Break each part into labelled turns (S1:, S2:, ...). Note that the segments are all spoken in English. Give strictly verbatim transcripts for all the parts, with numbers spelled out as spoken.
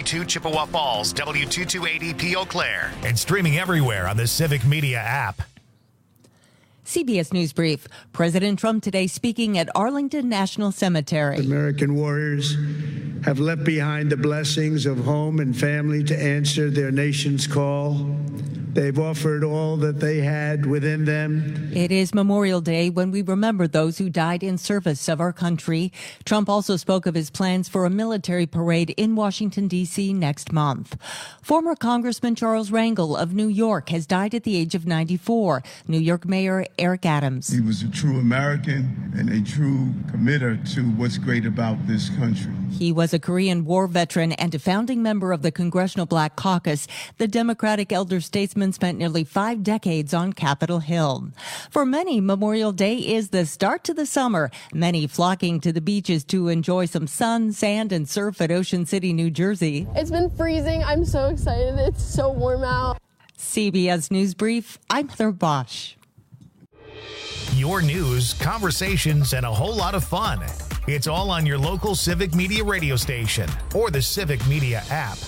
S1: two Chippewa Falls, W two two eight zero P Eau Claire, and streaming everywhere on the Civic Media app.
S2: C B S News Brief. President Trump today speaking at Arlington National Cemetery.
S3: American warriors have left behind the blessings of home and family to answer their nation's call. They've offered all that they had within them.
S2: It is Memorial Day when we remember those who died in service of our country. Trump also spoke of his plans for a military parade in Washington, D C next month. Former Congressman Charles Rangel of New York has died at the age of ninety-four. New York Mayor Eric Adams.
S4: He was a true American and a true committer to what's great about this country.
S2: He was a Korean War veteran and a founding member of the Congressional Black Caucus. The Democratic elder statesman spent nearly five decades on Capitol Hill. For many, Memorial Day is the start to the summer, many flocking to the beaches to enjoy some sun, sand, and surf at Ocean City, New Jersey.
S5: It's been freezing. I'm so excited. It's so warm out.
S2: C B S News Brief, I'm Heather Bosch.
S1: Your news, conversations, and a whole lot of fun. It's all on your local Civic Media radio station or the Civic Media app.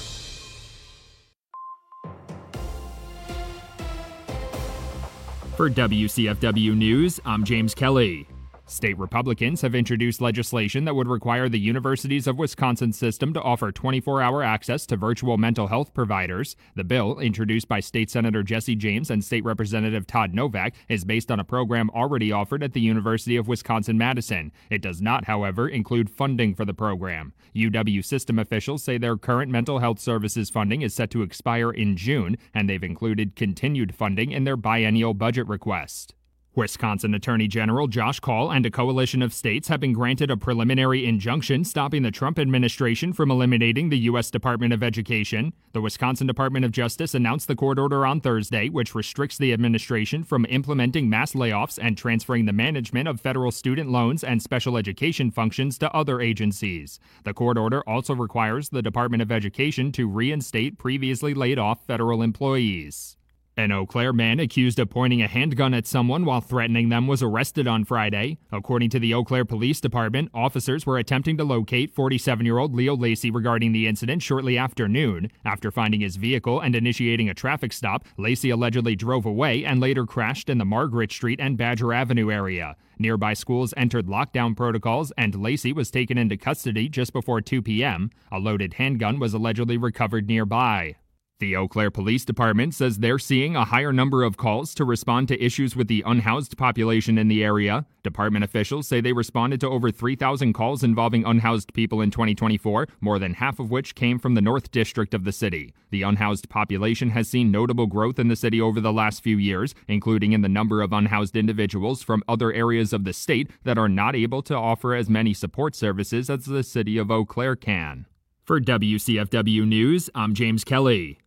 S6: For W C F W News, I'm James Kelly. State Republicans have introduced legislation that would require the Universities of Wisconsin system to offer twenty-four hour access to virtual mental health providers. The bill, introduced by State Senator Jesse James and State Representative Todd Novak, is based on a program already offered at the University of Wisconsin-Madison. It does not, however, include funding for the program. U W system officials say their current mental health services funding is set to expire in June, and they've included continued funding in their biennial budget request. Wisconsin Attorney General Josh Kaul and a coalition of states have been granted a preliminary injunction stopping the Trump administration from eliminating the U S Department of Education. The Wisconsin Department of Justice announced the court order on Thursday, which restricts the administration from implementing mass layoffs and transferring the management of federal student loans and special education functions to other agencies. The court order also requires the Department of Education to reinstate previously laid off federal employees. An Eau Claire man accused of pointing a handgun at someone while threatening them was arrested on Friday. According to the Eau Claire Police Department, officers were attempting to locate forty-seven-year-old Leo Lacey regarding the incident shortly after noon. After finding his vehicle and initiating a traffic stop, Lacey allegedly drove away and later crashed in the Margaret Street and Badger Avenue area. Nearby schools entered lockdown protocols, and Lacey was taken into custody just before two p.m. A loaded handgun was allegedly recovered nearby. The Eau Claire Police Department says they're seeing a higher number of calls to respond to issues with the unhoused population in the area. Department officials say they responded to over three thousand calls involving unhoused people in twenty twenty-four, more than half of which came from the North District of the city. The unhoused population has seen notable growth in the city over the last few years, including in the number of unhoused individuals from other areas of the state that are not able to offer as many support services as the city of Eau Claire can. For W C F W News, I'm James Kelly.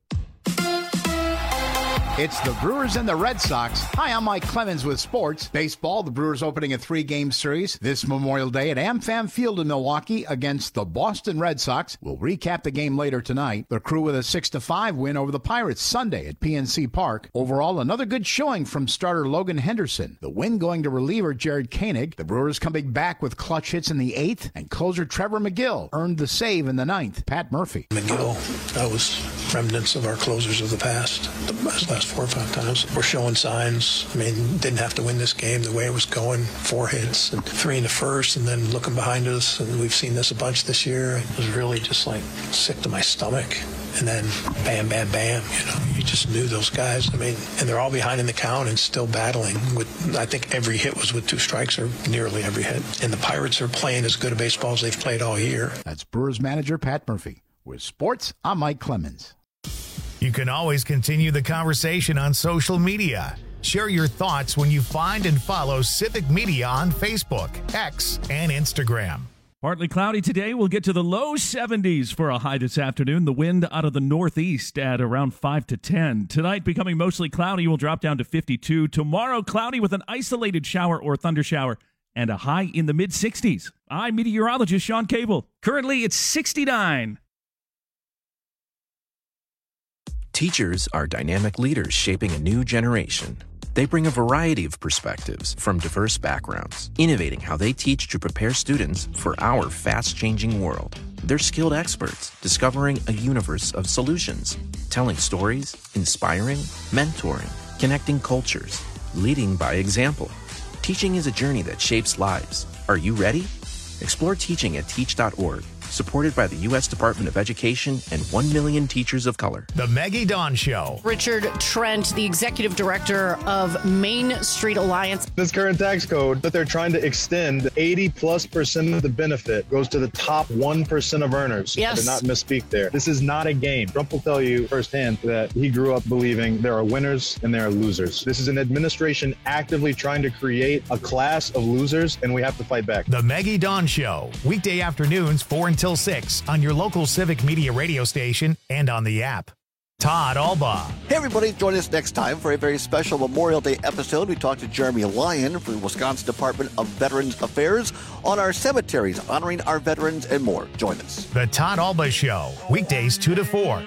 S7: It's the Brewers and the Red Sox. Hi, I'm Mike Clemens with sports. Baseball, the Brewers opening a three-game series this Memorial Day at AmFam Field in Milwaukee against the Boston Red Sox. We'll recap the game later tonight. The Crew with a six to five win over the Pirates Sunday at P N C Park. Overall, another good showing from starter Logan Henderson. The win going to reliever Jared Koenig. The Brewers coming back with clutch hits in the eighth, and closer Trevor McGill earned the save in the ninth. Pat Murphy.
S8: McGill, that was remnants of our closers of the past. The last four or five times. We're showing signs. I mean, didn't have to win this game the way it was going. Four hits and three in the first, and then looking behind us, and we've seen this a bunch this year. It was really just like sick to my stomach. And then bam, bam, bam. You know, you just knew those guys. I mean, and they're all behind in the count and still battling with, I think every hit was with two strikes or nearly every hit. And the Pirates are playing as good a baseball as they've played all year.
S7: That's Brewers manager Pat Murphy. With sports, I'm Mike Clemens.
S1: You can always continue the conversation on social media. Share your thoughts when you find and follow Civic Media on Facebook, X, and Instagram.
S9: Partly cloudy today. We'll get to the low seventies for a high this afternoon. The wind out of the northeast at around five to ten. Tonight, becoming mostly cloudy, will drop down to fifty-two. Tomorrow, cloudy with an isolated shower or thunder shower and a high in the mid-sixties. I'm meteorologist Sean Cable. Currently, it's sixty-nine.
S10: Teachers are dynamic leaders shaping a new generation. They bring a variety of perspectives from diverse backgrounds, innovating how they teach to prepare students for our fast-changing world. They're skilled experts discovering a universe of solutions, telling stories, inspiring, mentoring, connecting cultures, leading by example. Teaching is a journey that shapes lives. Are you ready? Explore teaching at teach dot org, supported by the U S Department of Education and one million teachers of color.
S1: The Maggie Dawn Show.
S11: Richard Trent, the executive director of Main Street Alliance.
S12: This current tax code that they're trying to extend, eighty plus percent of the benefit goes to the top one percent of earners.
S11: Yes.
S12: I did not misspeak there. This is not a game. Trump will tell you firsthand that he grew up believing there are winners and there are losers. This is an administration actively trying to create a class of losers, and we have to fight back.
S1: The Maggie Dawn Show. Weekday afternoons, four until six on your local Civic Media radio station and on the app. Todd Alba.
S13: Hey, everybody. Join us next time for a very special Memorial Day episode. We talk to Jeremy Lyon from the Wisconsin Department of Veterans Affairs on our cemeteries, honoring our veterans and more. Join us.
S1: The Todd Alba Show. Weekdays two to four.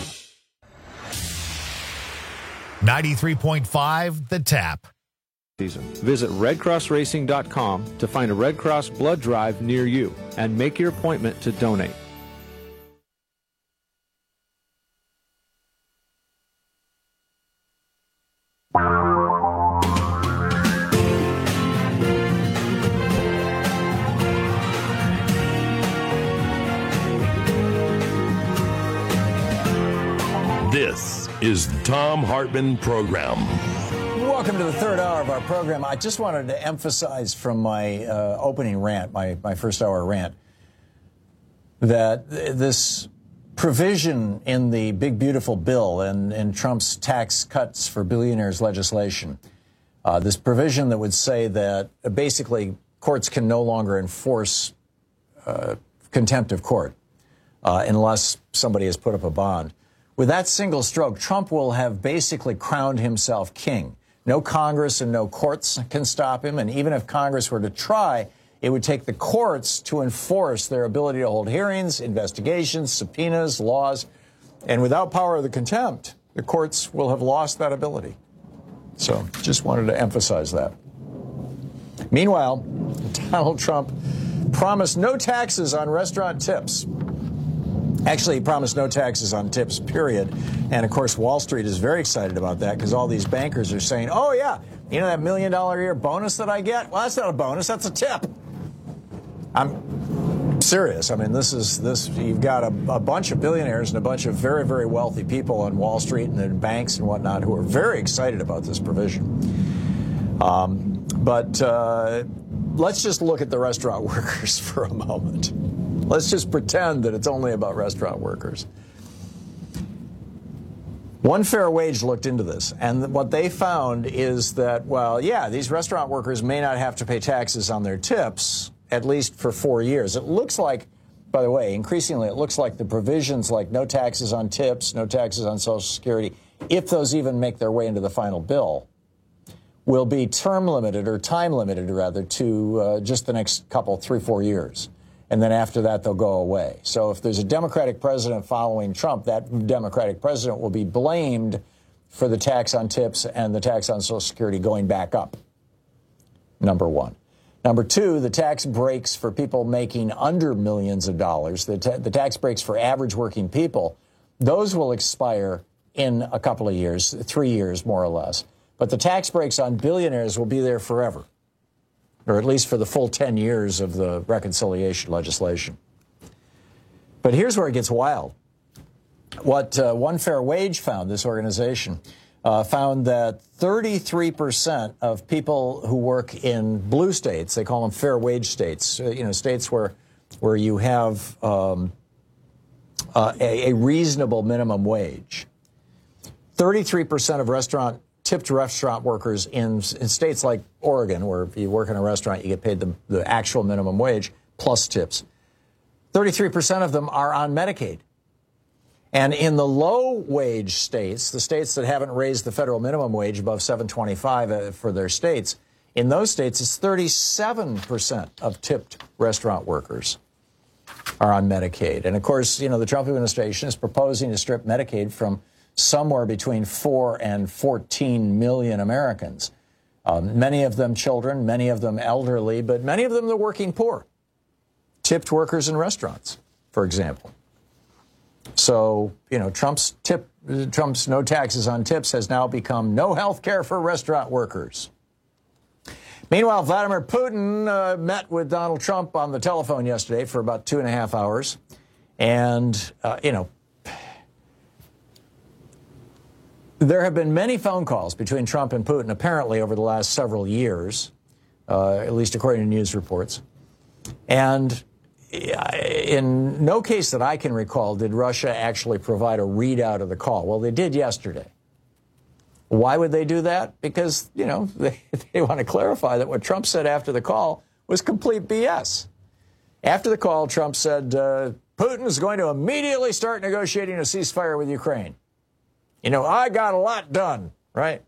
S1: ninety-three point five The Tap.
S14: Visit red cross racing dot com to find a Red Cross blood drive near you and make your appointment to donate.
S15: This is the Thom Hartmann Program.
S16: Welcome to the third hour of our program. I just wanted to emphasize from my uh, opening rant, my, my first hour rant, that th- this provision in the big, beautiful bill and in Trump's tax cuts for billionaires legislation, uh, this provision that would say that uh, basically courts can no longer enforce uh, contempt of court uh, unless somebody has put up a bond. With that single stroke, Trump will have basically crowned himself king. No Congress and no courts can stop him. And even if Congress were to try, it would take the courts to enforce their ability to hold hearings, investigations, subpoenas, laws. And without power of the contempt, the courts will have lost that ability. So just wanted to emphasize that. Meanwhile, Donald Trump promised no taxes on restaurant tips. Actually, he promised no taxes on tips, period. And, of course, Wall Street is very excited about that because all these bankers are saying, oh, yeah, you know that million dollar a year bonus that I get? Well, that's not a bonus. That's a tip. I'm serious. I mean, this is this. You've got a, a bunch of billionaires and a bunch of very, very wealthy people on Wall Street and in banks and whatnot who are very excited about this provision. Um, but uh, let's just look at the restaurant workers for a moment. Let's just pretend that it's only about restaurant workers. One Fair Wage looked into this, and what they found is that, well, yeah, these restaurant workers may not have to pay taxes on their tips, at least for four years. It looks like, by the way, increasingly it looks like the provisions like no taxes on tips, no taxes on Social Security, if those even make their way into the final bill, will be term limited or time limited, rather, to uh, just the next couple, three, four years. And then after that, they'll go away. So if there's a Democratic president following Trump, that Democratic president will be blamed for the tax on tips and the tax on Social Security going back up, number one. Number two, the tax breaks for people making under millions of dollars, the, ta- the tax breaks for average working people, those will expire in a couple of years, three years more or less. But the tax breaks on billionaires will be there forever, or at least for the full ten years of the reconciliation legislation. But here's where it gets wild. What uh, One Fair Wage found, this organization, uh, found that thirty-three percent of people who work in blue states, they call them fair wage states, uh, you know, states where where you have um, uh, a, a reasonable minimum wage. thirty-three percent of restaurant tipped restaurant workers in, in states like Oregon, where if you work in a restaurant, you get paid the, the actual minimum wage plus tips. thirty-three percent of them are on Medicaid. And in the low-wage states, the states that haven't raised the federal minimum wage above seven twenty-five uh, for their states, in those states, it's thirty-seven percent of tipped restaurant workers are on Medicaid. And, of course, you know, the Trump administration is proposing to strip Medicaid from somewhere between four and fourteen million Americans. Um, many of them children, many of them elderly, but many of them the working poor, tipped workers in restaurants. for example. So, you know, Trump's tip, Trump's no taxes on tips has now become no health care for restaurant workers. Meanwhile, Vladimir Putin uh, met with Donald Trump on the telephone yesterday for about two and a half hours. And, uh, you know, there have been many phone calls between Trump and Putin, apparently, over the last several years, uh, at least according to news reports. And in no case that I can recall did Russia actually provide a readout of the call. Well, they did yesterday. Why would they do that? Because, you know, they, they want to clarify that what Trump said after the call was complete B S. After the call, Trump said, uh, Putin is going to immediately start negotiating a ceasefire with Ukraine. You know, I got a lot done, right?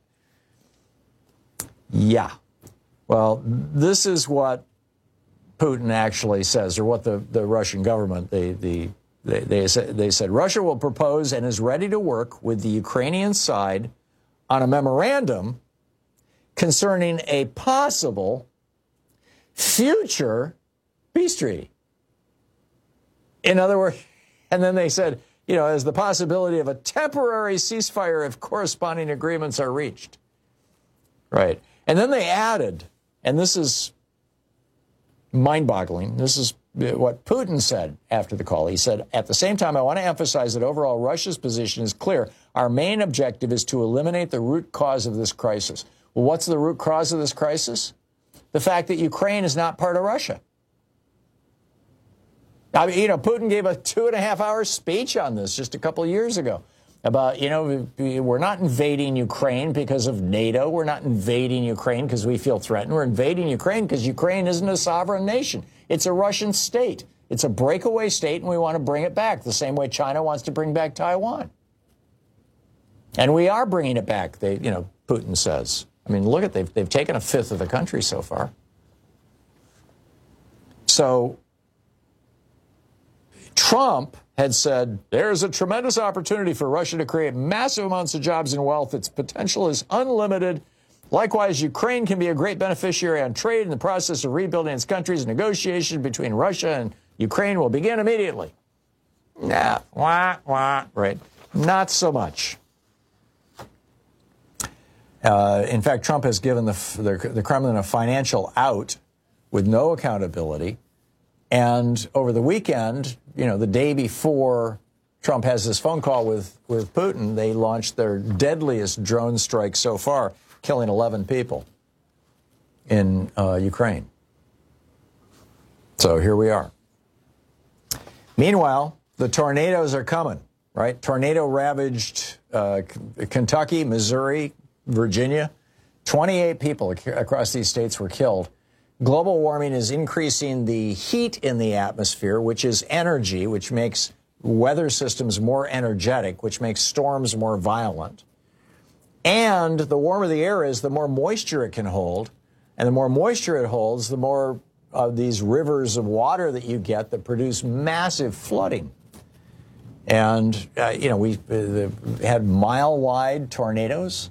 S16: Yeah. Well, this is what Putin actually says, or what the, the Russian government, they, the, they, they, said, they said, Russia will propose and is ready to work with the Ukrainian side on a memorandum concerning a possible future peace treaty. In other words, and then they said, you know, as the possibility of a temporary ceasefire if corresponding agreements are reached. Right. And then they added, and this is mind-boggling, this is what Putin said after the call. He said, at the same time, I want to emphasize that overall Russia's position is clear. Our main objective is to eliminate the root cause of this crisis. Well, what's the root cause of this crisis? The fact that Ukraine is not part of Russia. I mean, you know, Putin gave a two and a half hour speech on this just a couple of years ago about, you know, we're not invading Ukraine because of NATO. We're not invading Ukraine because we feel threatened. We're invading Ukraine because Ukraine isn't a sovereign nation. It's a Russian state. It's a breakaway state, and we want to bring it back the same way China wants to bring back Taiwan. And we are bringing it back, they, you know, Putin says. I mean, look at, they've, they've taken a fifth of the country so far. So Trump had said, there's a tremendous opportunity for Russia to create massive amounts of jobs and wealth. Its potential is unlimited. Likewise, Ukraine can be a great beneficiary on trade in the process of rebuilding its countries. Negotiations between Russia and Ukraine will begin immediately. Nah, wah, wah, right. Not so much. Uh, in fact, Trump has given the, the, the Kremlin a financial out with no accountability. And over the weekend, you know, the day before Trump has this phone call with, with Putin, they launched their deadliest drone strike so far, killing eleven people in uh, Ukraine. So here we are. Meanwhile, the tornadoes are coming, right? Tornado ravaged uh, Kentucky, Missouri, Virginia. twenty-eight people across these states were killed. Global warming is increasing the heat in the atmosphere, which is energy, which makes weather systems more energetic, which makes storms more violent. And the warmer the air is, the more moisture it can hold. And the more moisture it holds, the more of these rivers of water that you get that produce massive flooding. And, uh, you know, we uh, had mile-wide tornadoes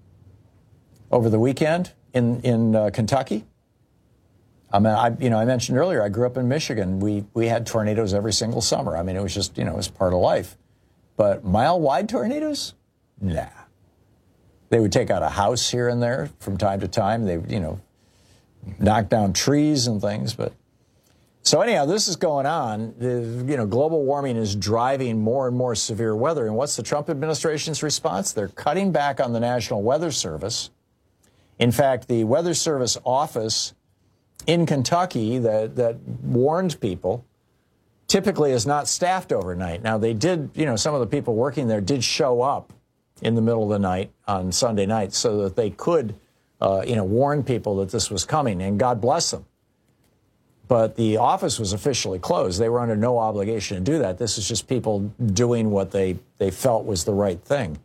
S16: over the weekend in, in uh, Kentucky. I mean, I, you know, I mentioned earlier, I grew up in Michigan. We, we had tornadoes every single summer. I mean, it was just, you know, it was part of life. But mile-wide tornadoes? Nah. They would take out a house here and there from time to time. They, you know, knock down trees and things. But so anyhow, this is going on. The, you know, global warming is driving more and more severe weather. And what's the Trump administration's response? They're cutting back on the National Weather Service. In fact, the Weather Service office in Kentucky that, that warned people typically is not staffed overnight. Now, they did, you know, some of the people working there did show up in the middle of the night on Sunday night so that they could, uh, you know, warn people that this was coming, and God bless them. But the office was officially closed. They were under no obligation to do that. This is just people doing what they, they felt was the right thing.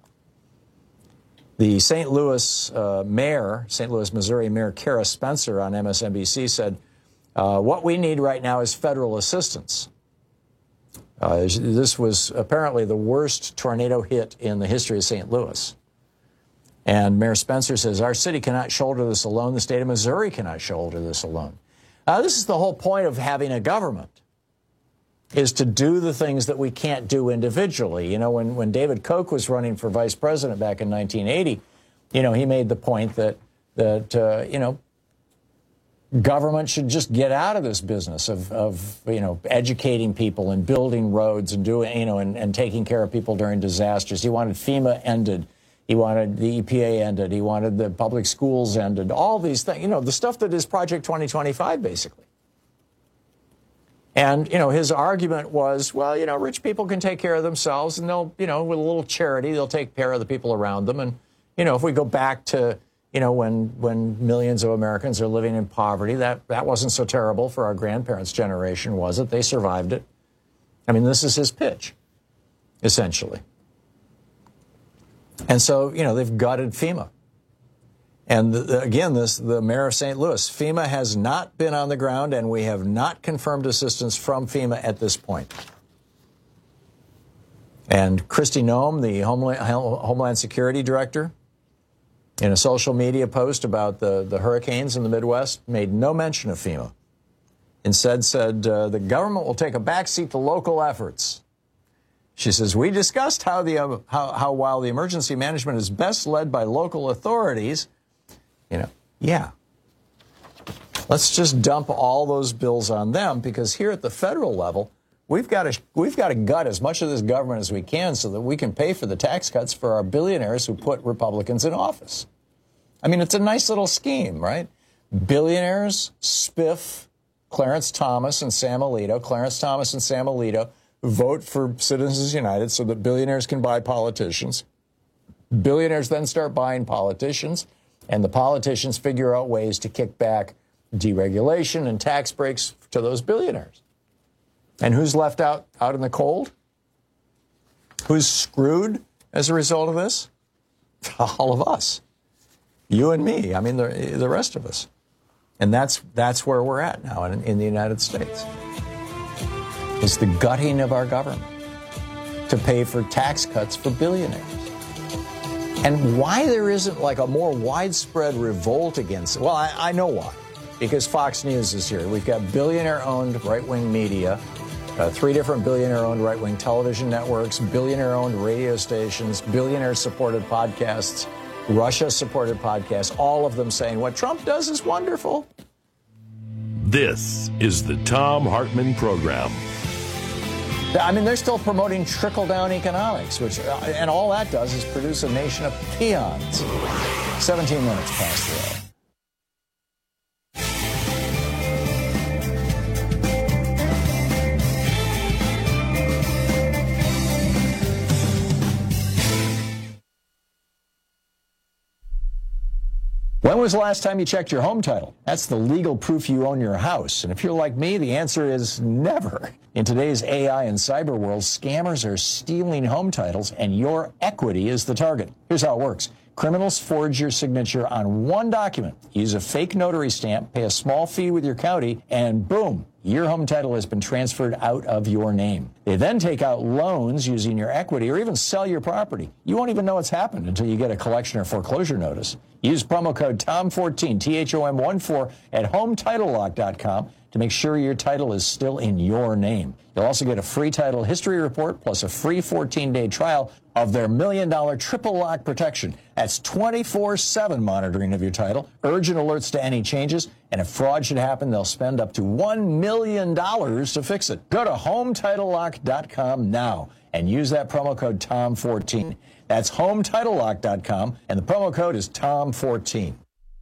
S16: The Saint Louis uh, mayor, Saint Louis, Missouri Mayor Kara Spencer on M S N B C said, uh, what we need right now is federal assistance. Uh, this was apparently the worst tornado hit in the history of Saint Louis. And Mayor Spencer says, our city cannot shoulder this alone. The state of Missouri cannot shoulder this alone. Uh, this is the whole point of having a government. is to do the things that we can't do individually. You know, when, when David Koch was running for vice president back in nineteen eighty, you know, he made the point that, that uh, you know, government should just get out of this business of, of you know, educating people and building roads and doing, you know, and, and taking care of people during disasters. He wanted FEMA ended. He wanted the E P A ended. He wanted the public schools ended. All these things, you know, the stuff that is Project twenty twenty-five, basically. And, you know, his argument was, well, you know, rich people can take care of themselves and they'll, you know, with a little charity, they'll take care of the people around them. And, you know, if we go back to, you know, when when millions of Americans are living in poverty, that, that wasn't so terrible for our grandparents' generation, was it? They survived it. I mean, this is his pitch, essentially. And so, you know, they've gutted FEMA. And the, again, this the mayor of Saint Louis, FEMA has not been on the ground, and we have not confirmed assistance from FEMA at this point. And Kristi Noem, the Homeland, Homeland Security Director, in a social media post about the, the hurricanes in the Midwest, made no mention of FEMA. Instead said, uh, the government will take a backseat to local efforts. She says, we discussed how, the, uh, how, how while the emergency management is best led by local authorities, you know, yeah. Let's just dump all those bills on them, because here at the federal level, we've got to we've got to gut as much of this government as we can so that we can pay for the tax cuts for our billionaires who put Republicans in office. I mean, it's a nice little scheme, right? Billionaires, Spiff, Clarence Thomas and Sam Alito, Clarence Thomas and Sam Alito vote for Citizens United so that billionaires can buy politicians. Billionaires then start buying politicians, and the politicians figure out ways to kick back deregulation and tax breaks to those billionaires. And who's left out, out in the cold? Who's screwed as a result of this? All of us. You and me. I mean, the, the rest of us. And that's that's where we're at now in, in the United States. It's the gutting of our government to pay for tax cuts for billionaires. And why there isn't like a more widespread revolt against it? Well, I, I know why. Because Fox News is here. We've got billionaire-owned right-wing media, uh, three different billionaire-owned right-wing television networks, billionaire-owned radio stations, billionaire-supported podcasts, Russia-supported podcasts, all of them saying what Trump does is wonderful.
S15: This is the Thom Hartmann Program.
S16: I mean, they're still promoting trickle-down economics, which, uh, and all that does is produce a nation of peons. seventeen minutes past the hour. When was the last time you checked your home title? That's the legal proof you own your house. And if you're like me, the answer is never. In today's A I and cyber world, scammers are stealing home titles, and your equity is the target. Here's how it works. Criminals forge your signature on one document, use a fake notary stamp, pay a small fee with your county, and boom, your home title has been transferred out of your name. They then take out loans using your equity or even sell your property. You won't even know what's happened until you get a collection or foreclosure notice. Use promo code T O M fourteen, T H O M one four, at home title lock dot com to make sure your title is still in your name. You'll also get a free title history report plus a free fourteen-day trial of their million-dollar triple lock protection. That's twenty-four seven monitoring of your title, urgent alerts to any changes, and if fraud should happen, they'll spend up to one million dollars to fix it. Go to home title lock dot com now and use that promo code T O M fourteen. That's home title lock dot com, and the promo code is T O M fourteen.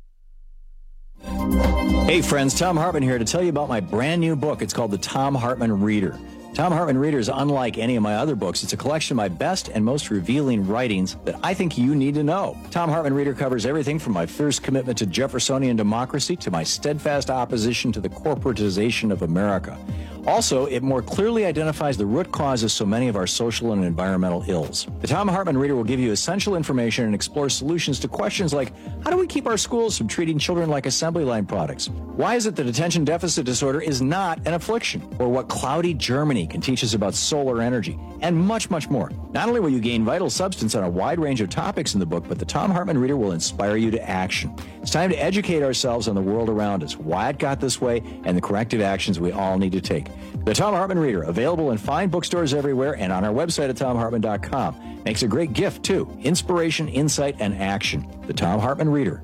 S16: Hey friends, Thom Hartmann here to tell you about my brand new book. It's called The Thom Hartmann Reader. Thom Hartmann Reader is unlike any of my other books. It's a collection of my best and most revealing writings that I think you need to know. Thom Hartmann Reader covers everything from my fierce commitment to Jeffersonian democracy to my steadfast opposition to the corporatization of America. Also, it more clearly identifies the root cause of so many of our social and environmental ills. The Thom Hartmann Reader will give you essential information and explore solutions to questions like, how do we keep our schools from treating children like assembly line products? Why is it that attention deficit disorder is not an affliction? Or what cloudy Germany can teach us about solar energy? And much, much more. Not only will you gain vital substance on a wide range of topics in the book, but the Thom Hartmann Reader will inspire you to action. It's time to educate ourselves on the world around us, why it got this way, and the corrective actions we all need to take. think. The Thom Hartmann Reader, available in fine bookstores everywhere and on our website at thom hartmann dot com. Makes a great gift, too. Inspiration, insight, and action. The Thom Hartmann Reader.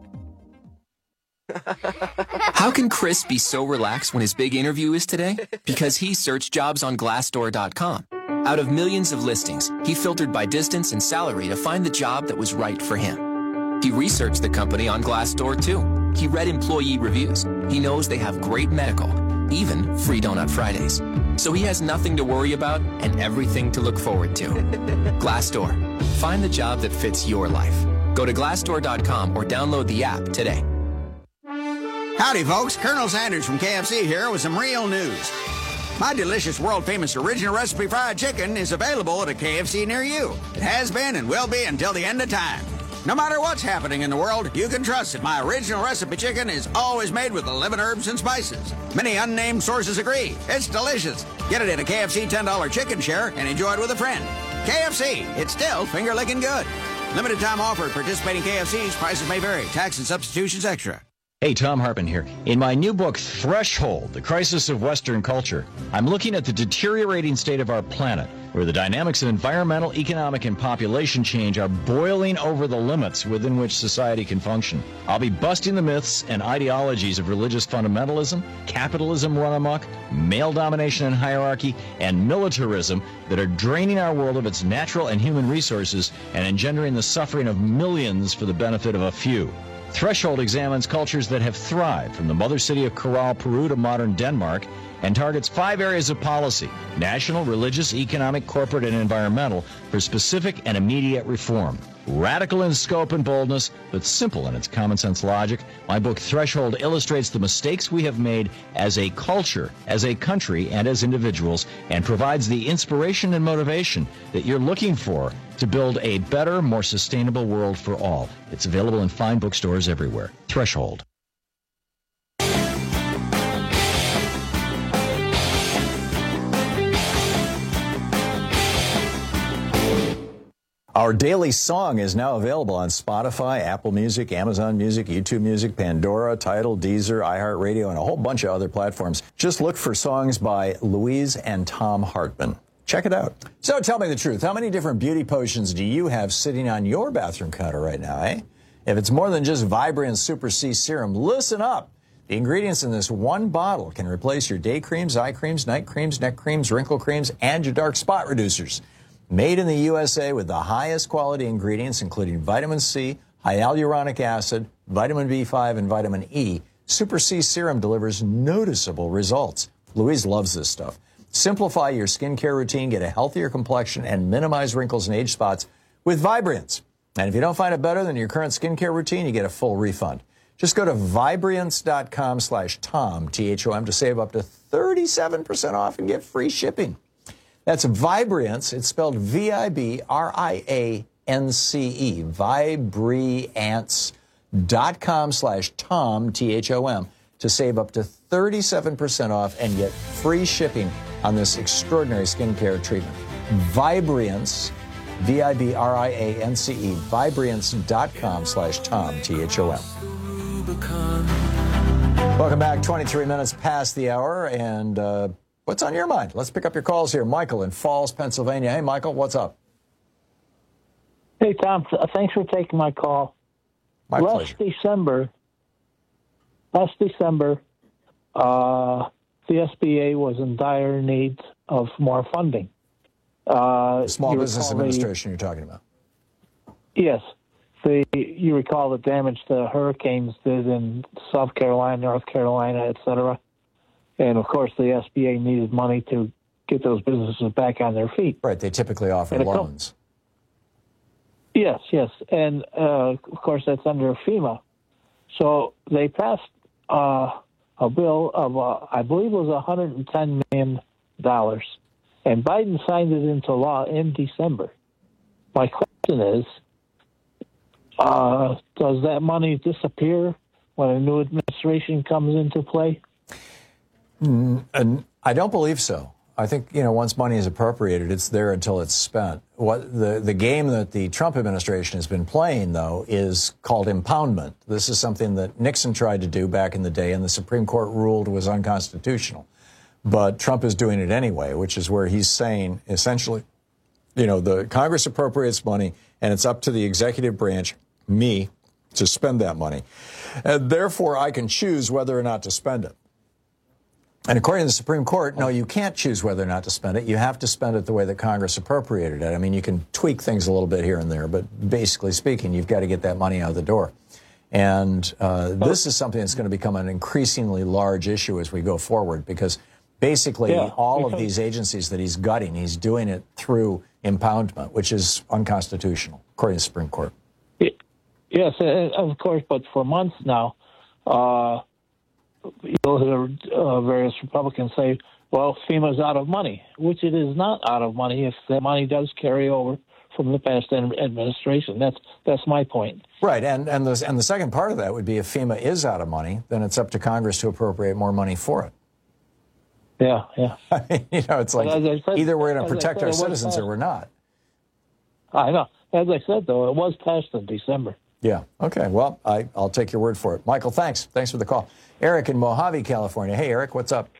S17: How can Chris be so relaxed when his big interview is today? Because he searched jobs on glassdoor dot com. Out of millions of listings, he filtered by distance and salary to find the job that was right for him. He researched the company on Glassdoor, too. He read employee reviews. He knows they have great medical, even free Donut Fridays. So he has nothing to worry about and everything to look forward to. Glassdoor. Find the job that fits your life. Go to glassdoor dot com or download the app today.
S7: Howdy, folks. Colonel Sanders from K F C here with some real news. My delicious, world-famous original recipe fried chicken is available at a K F C near you. It has been and will be until the end of time. No matter what's happening in the world, you can trust that my original recipe chicken is always made with eleven herbs and spices. Many unnamed sources agree. It's delicious. Get it at a K F C ten dollar chicken share and enjoy it with a friend. K F C, it's still finger-licking good. Limited time offer at participating K F Cs. Prices may vary. Tax and substitutions extra.
S16: Hey, Thom Hartmann here. In my new book, Threshold, The Crisis of Western Culture, I'm looking at the deteriorating state of our planet, where the dynamics of environmental, economic, and population change are boiling over the limits within which society can function. I'll be busting the myths and ideologies of religious fundamentalism, capitalism run amok, male domination and hierarchy, and militarism that are draining our world of its natural and human resources and engendering the suffering of millions for the benefit of a few. Threshold examines cultures that have thrived, from the mother city of Corral, Peru to modern Denmark, and targets five areas of policy: national, religious, economic, corporate, and environmental, for specific and immediate reform. Radical in scope and boldness, but simple in its common sense logic, my book Threshold illustrates the mistakes we have made as a culture, as a country, and as individuals, and provides the inspiration and motivation that you're looking for to build a better, more sustainable world for all. It's available in fine bookstores everywhere. Threshold. Our daily song is now available on Spotify, Apple Music, Amazon Music, YouTube Music, Pandora, Tidal, Deezer, iHeartRadio, and a whole bunch of other platforms. Just look for songs by Louise and Thom Hartmann. Check it out. So tell me the truth. How many different beauty potions do you have sitting on your bathroom counter right now, eh? If it's more than just Vibrance Super C Serum, listen up. The ingredients in this one bottle can replace your day creams, eye creams, night creams, neck creams, wrinkle creams, and your dark spot reducers. Made in the U S A with the highest quality ingredients, including vitamin C, hyaluronic acid, vitamin B five, and vitamin E, Super C Serum delivers noticeable results. Louise loves this stuff. Simplify your skincare routine, get a healthier complexion, and minimize wrinkles and age spots with Vibrance. And if you don't find it better than your current skincare routine, you get a full refund. Just go to Vibrance dot com slash Tom, T H O M, to save up to thirty-seven percent off and get free shipping. That's Vibrance. It's spelled V I B R I A N C E. Vibrance dot com slash Tom, T H O M, to save up to thirty-seven percent off and get free shipping on this extraordinary skincare treatment. Vibrance, V I B R I A N C E, Vibrance dot com slash Tom, T H O M. Welcome back. twenty-three minutes past the hour, and uh, what's on your mind? Let's pick up your calls here. Michael in Falls, Pennsylvania. Hey, Michael, what's up?
S18: Hey, Tom. Thanks for taking my call.
S16: My
S18: last
S16: pleasure.
S18: December, last December, uh, the S B A was in dire need of more funding. Uh,
S16: The Small
S18: you
S16: Business
S18: recall
S16: Administration you're talking about.
S18: The, yes. The, you recall the damage the hurricanes did in South Carolina, North Carolina, et cetera. And, of course, the S B A needed money to get those businesses back on their feet.
S16: Right. They typically offer
S18: And a couple-
S16: loans.
S18: Yes, yes. And, uh, of course, that's under FEMA. So they passed uh, a bill of, uh, I believe it was one hundred ten million dollars. And Biden signed it into law in December. My question is, uh, does that money disappear when a new administration comes into play?
S16: Mm, and I don't believe so. I think, you know, once money is appropriated, it's there until it's spent. What the, the game that the Trump administration has been playing, though, is called impoundment. This is something that Nixon tried to do back in the day, and the Supreme Court ruled was unconstitutional. But Trump is doing it anyway, which is where he's saying, essentially, you know, the Congress appropriates money, and it's up to the executive branch, me, to spend that money. And therefore, I can choose whether or not to spend it. And according to the Supreme Court, no, you can't choose whether or not to spend it. You have to spend it the way that Congress appropriated it. I mean, you can tweak things a little bit here and there, but basically speaking, you've got to get that money out the door. And uh, this is something that's going to become an increasingly large issue as we go forward, because basically yeah, all of these agencies that he's gutting, he's doing it through impoundment, which is unconstitutional, according to the Supreme Court.
S18: Yes, of course, but for months now, uh, you'll hear uh, various Republicans say, well, FEMA's out of money, which it is not out of money if the money does carry over from the past administration. That's that's my point.
S16: Right, and and the, and the second part of that would be if FEMA is out of money, then it's up to Congress to appropriate more money for it.
S18: Yeah, yeah.
S16: I mean, you know, it's like
S18: said,
S16: either we're going to protect
S18: said,
S16: our citizens or we're not.
S18: I know. As I said, though, it was passed in December.
S16: Yeah. Okay. Well, I, I'll take your word for it. Michael, thanks. Thanks for the call. Eric in Mojave, California. Hey, Eric, what's up?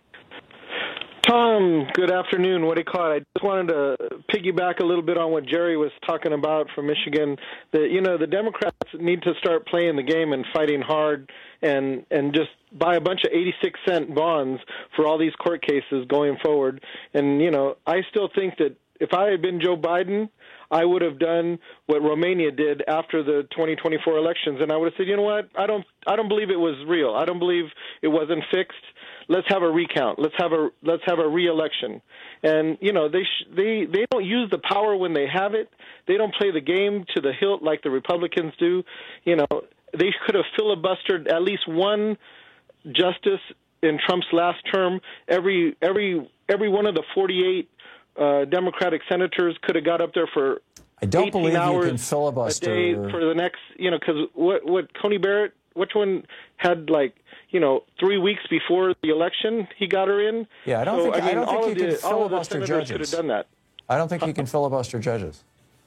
S19: Tom, good afternoon. What do you call it? I just wanted to piggyback a little bit on what Jerry was talking about from Michigan. That, you know, the Democrats need to start playing the game and fighting hard and and just buy a bunch of eighty-six cent bonds for all these court cases going forward. And, you know, I still think that if I had been Joe Biden, I would have done what Romania did after the twenty twenty-four elections, and I would have said, you know what, I don't, I don't believe it was real. I don't believe it wasn't fixed. Let's have a recount. Let's have a, let's have a re-election. And you know, they, sh- they, they don't use the power when they have it. They don't play the game to the hilt like the Republicans do. You know, they could have filibustered at least one justice in Trump's last term. Every, every, every one of the forty-eight Uh, Democratic senators could have got up there for
S16: I don't
S19: eighteen
S16: believe
S19: hours
S16: you can filibuster
S19: a day for the next, you know, because what, what Coney Barrett, which one had like, you know, three weeks before the election he got her in?
S16: Yeah, I don't
S19: so,
S16: think,
S19: I mean,
S16: I don't
S19: all
S16: think you
S19: the,
S16: can filibuster
S19: all of the
S16: judges.
S19: could have done that.
S16: I don't think you can filibuster judges.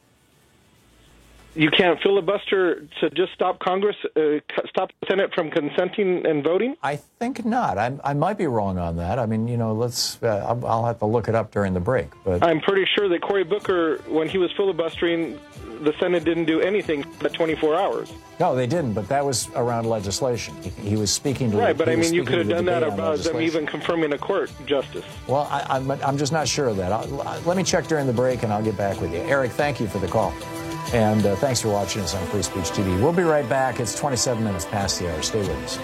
S19: You can't filibuster to just stop Congress, uh, stop the Senate from consenting and voting?
S16: I think not. I, I might be wrong on that. I mean, you know, let's. Uh, I'll, I'll have to look it up during the break. But
S19: I'm pretty sure that Cory Booker, when he was filibustering, the Senate didn't do anything for twenty-four hours.
S16: No, they didn't. But that was around legislation. He, he was speaking to.
S19: Right, but I mean, you could have
S16: the
S19: done that about them even confirming a court justice.
S16: Well, I, I'm, I'm just not sure of that. I'll, let me check during the break, and I'll get back with you. Eric, thank you for the call. And uh, thanks for watching us on Free Speech T V. We'll be right back. It's twenty-seven minutes past the hour. Stay with us.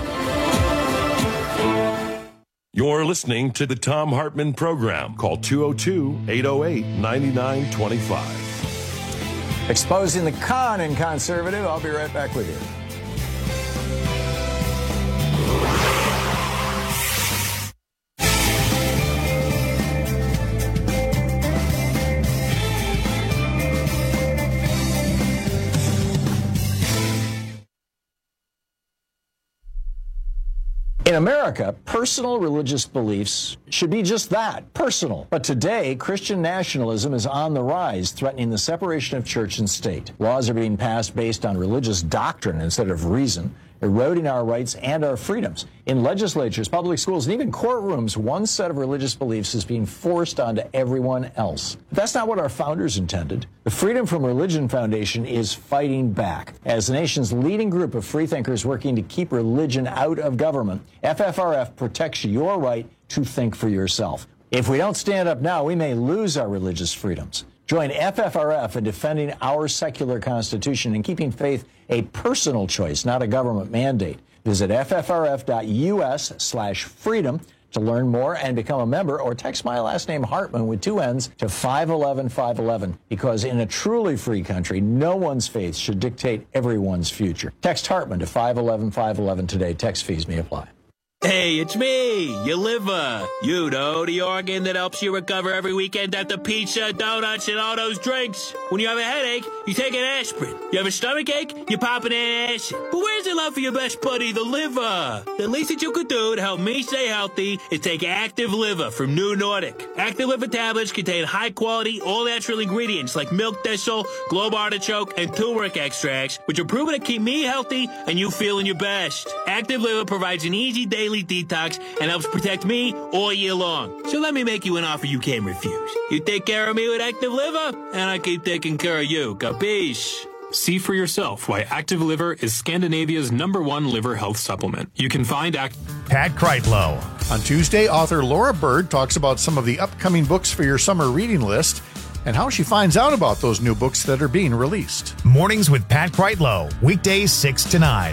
S15: You're listening to the Thom Hartmann Program. Call two oh two, eight oh eight, nine nine two five.
S16: Exposing the con in conservative. I'll be right back with you. In America, personal religious beliefs should be just that, personal. But today, Christian nationalism is on the rise, threatening the separation of church and state. Laws are being passed based on religious doctrine instead of reason, eroding our rights and our freedoms. In legislatures, public schools, and even courtrooms, one set of religious beliefs is being forced onto everyone else. But that's not what our founders intended. The Freedom from Religion Foundation is fighting back. As the nation's leading group of freethinkers working to keep religion out of government, F F R F protects your right to think for yourself. If we don't stand up now, we may lose our religious freedoms. Join F F R F in defending our secular constitution and keeping faith a personal choice, not a government mandate. Visit ffrf.us slash freedom to learn more and become a member, or text my last name Hartmann with two N's to five eleven five eleven, because in a truly free country, no one's faith should dictate everyone's future. Text Hartmann to five eleven five eleven today. Text fees may apply.
S20: Hey, it's me, your liver. You know, the organ that helps you recover every weekend after pizza, donuts, and all those drinks. When you have a headache, you take an aspirin. You have a stomach ache, you pop an acid. But where's the love for your best buddy, the liver? The least that you could do to help me stay healthy is take Active Liver from New Nordic. Active Liver tablets contain high-quality, all-natural ingredients like milk thistle, globe artichoke, and turmeric extracts, which are proven to keep me healthy and you feeling your best. Active Liver provides an easy day daily detox and helps protect me all year long. So let me make you an offer you can't refuse. You take care of me with Active Liver, and I keep taking care of you. Capiche?
S21: See for yourself why Active Liver is Scandinavia's number one liver health supplement. You can find Act-
S1: Pat Kreitlow.
S22: On Tuesday, author Laura Bird talks about some of the upcoming books for your summer reading list and how she finds out about those new books that are being released.
S1: Mornings with Pat Kreitlow, weekdays six to nine.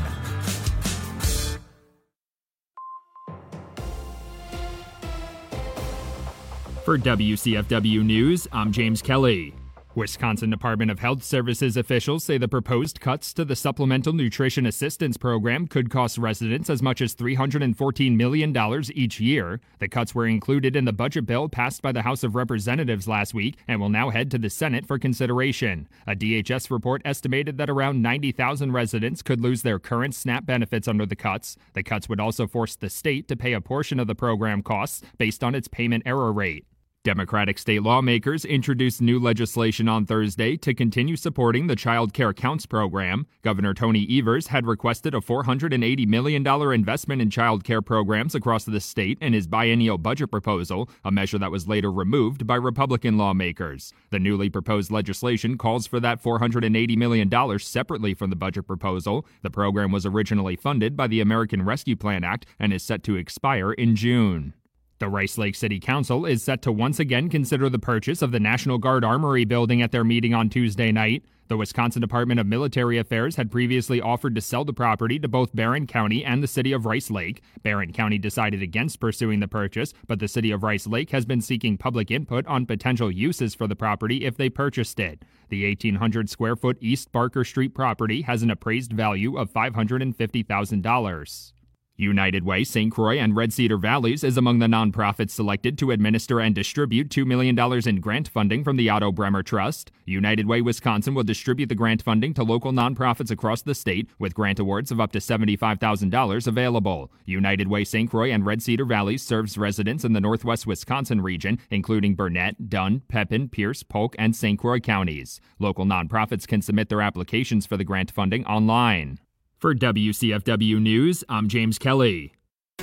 S6: For W C F W News, I'm James Kelly. Wisconsin Department of Health Services officials say the proposed cuts to the Supplemental Nutrition Assistance Program could cost residents as much as three hundred fourteen million dollars each year. The cuts were included in the budget bill passed by the House of Representatives last week and will now head to the Senate for consideration. A D H S report estimated that around ninety thousand residents could lose their current SNAP benefits under the cuts. The cuts would also force the state to pay a portion of the program costs based on its payment error rate. Democratic state lawmakers introduced new legislation on Thursday to continue supporting the Child Care Counts program. Governor Tony Evers had requested a four hundred eighty million dollars investment in child care programs across the state in his biennial budget proposal, a measure that was later removed by Republican lawmakers. The newly proposed legislation calls for that four hundred eighty million dollars separately from the budget proposal. The program was originally funded by the American Rescue Plan Act and is set to expire in June. The Rice Lake City Council is set to once again consider the purchase of the National Guard Armory building at their meeting on Tuesday night. The Wisconsin Department of Military Affairs had previously offered to sell the property to both Barron County and the city of Rice Lake. Barron County decided against pursuing the purchase, but the city of Rice Lake has been seeking public input on potential uses for the property if they purchased it. The eighteen hundred square foot East Barker Street property has an appraised value of five hundred fifty thousand dollars. United Way, Saint Croix, and Red Cedar Valleys is among the nonprofits selected to administer and distribute two million dollars in grant funding from the Otto Bremer Trust. United Way, Wisconsin will distribute the grant funding to local nonprofits across the state, with grant awards of up to seventy-five thousand dollars available. United Way, Saint Croix, and Red Cedar Valleys serves residents in the northwest Wisconsin region, including Burnett, Dunn, Pepin, Pierce, Polk, and Saint Croix counties. Local nonprofits can submit their applications for the grant funding online. For W C F W News, I'm James Kelly.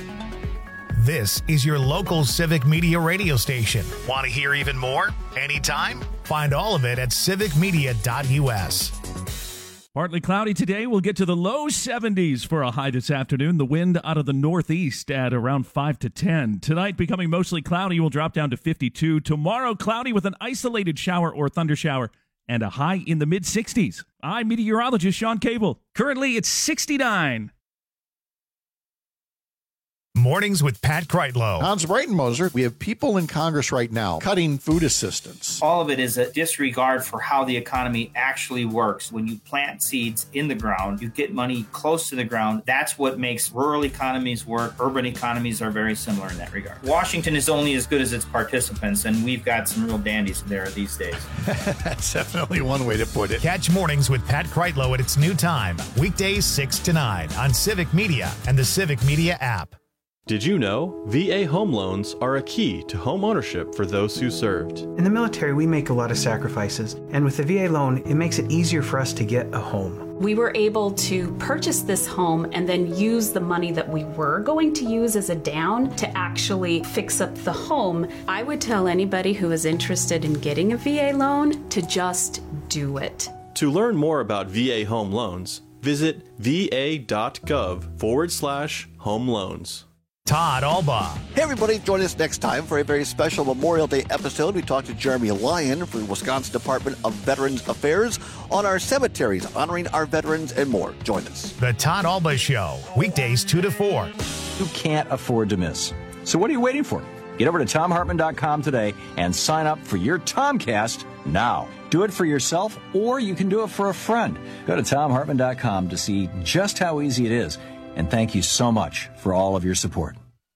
S1: This is your local civic media radio station. Want to hear even more? Anytime? Find all of it at civic media dot U S.
S9: Partly cloudy today. We'll get to the low seventies for a high this afternoon. The wind out of the northeast at around five to ten. Tonight, becoming mostly cloudy, will drop down to fifty-two. Tomorrow, cloudy with an isolated shower or thundershower and a high in the mid-sixties. I'm meteorologist Sean Cable. Currently, it's sixty-nine.
S1: Mornings with Pat Kreitlow.
S22: Hans Breitenmoser, we have people in Congress right now cutting food assistance.
S23: All of it is a disregard for how the economy actually works. When you plant seeds in the ground, you get money close to the ground. That's what makes rural economies work. Urban economies are very similar in that regard. Washington is only as good as its participants, and we've got some real dandies there these days.
S22: That's definitely one way to put it.
S1: Catch Mornings with Pat Kreitlow at its new time, weekdays six to nine on Civic Media and the Civic Media app.
S24: Did you know V A home loans are a key to home ownership for those who served?
S25: In the military, we make a lot of sacrifices, and with the V A loan, it makes it easier for us to get a home.
S26: We were able to purchase this home and then use the money that we were going to use as a down to actually fix up the home. I would tell anybody who is interested in getting a V A loan to just do it.
S24: To learn more about V A home loans, visit va.gov forward slash home loans.
S1: Todd Alba.
S13: Hey everybody, join us next time for a very special Memorial Day episode. We talked to Jeremy Lyon from the Wisconsin Department of Veterans Affairs on our cemeteries, honoring our veterans and more. Join us.
S1: The Todd Alba Show, weekdays two to four.
S16: You can't afford to miss. So what are you waiting for? Get over to tom hartman dot com today and sign up for your Tomcast now. Do it for yourself, or you can do it for a friend. Go to tom hartman dot com to see just how easy it is. And thank you so much for all of your support.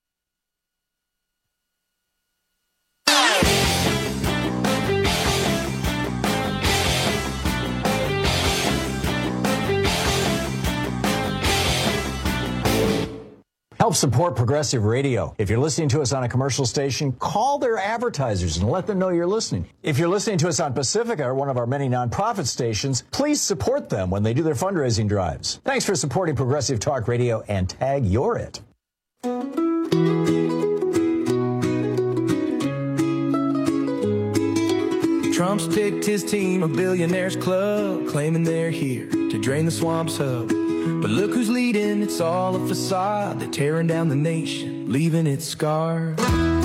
S16: Help support Progressive Radio. If you're listening to us on a commercial station, call their advertisers and let them know you're listening. If you're listening to us on Pacifica, one of our many nonprofit stations, please support them when they do their fundraising drives. Thanks for supporting Progressive Talk Radio, and tag you're it.
S2: Trump's picked his team, a billionaires club, claiming they're here to drain the swamp's hub. But look who's leading, it's all a facade. They're tearing down the nation, leaving its scars.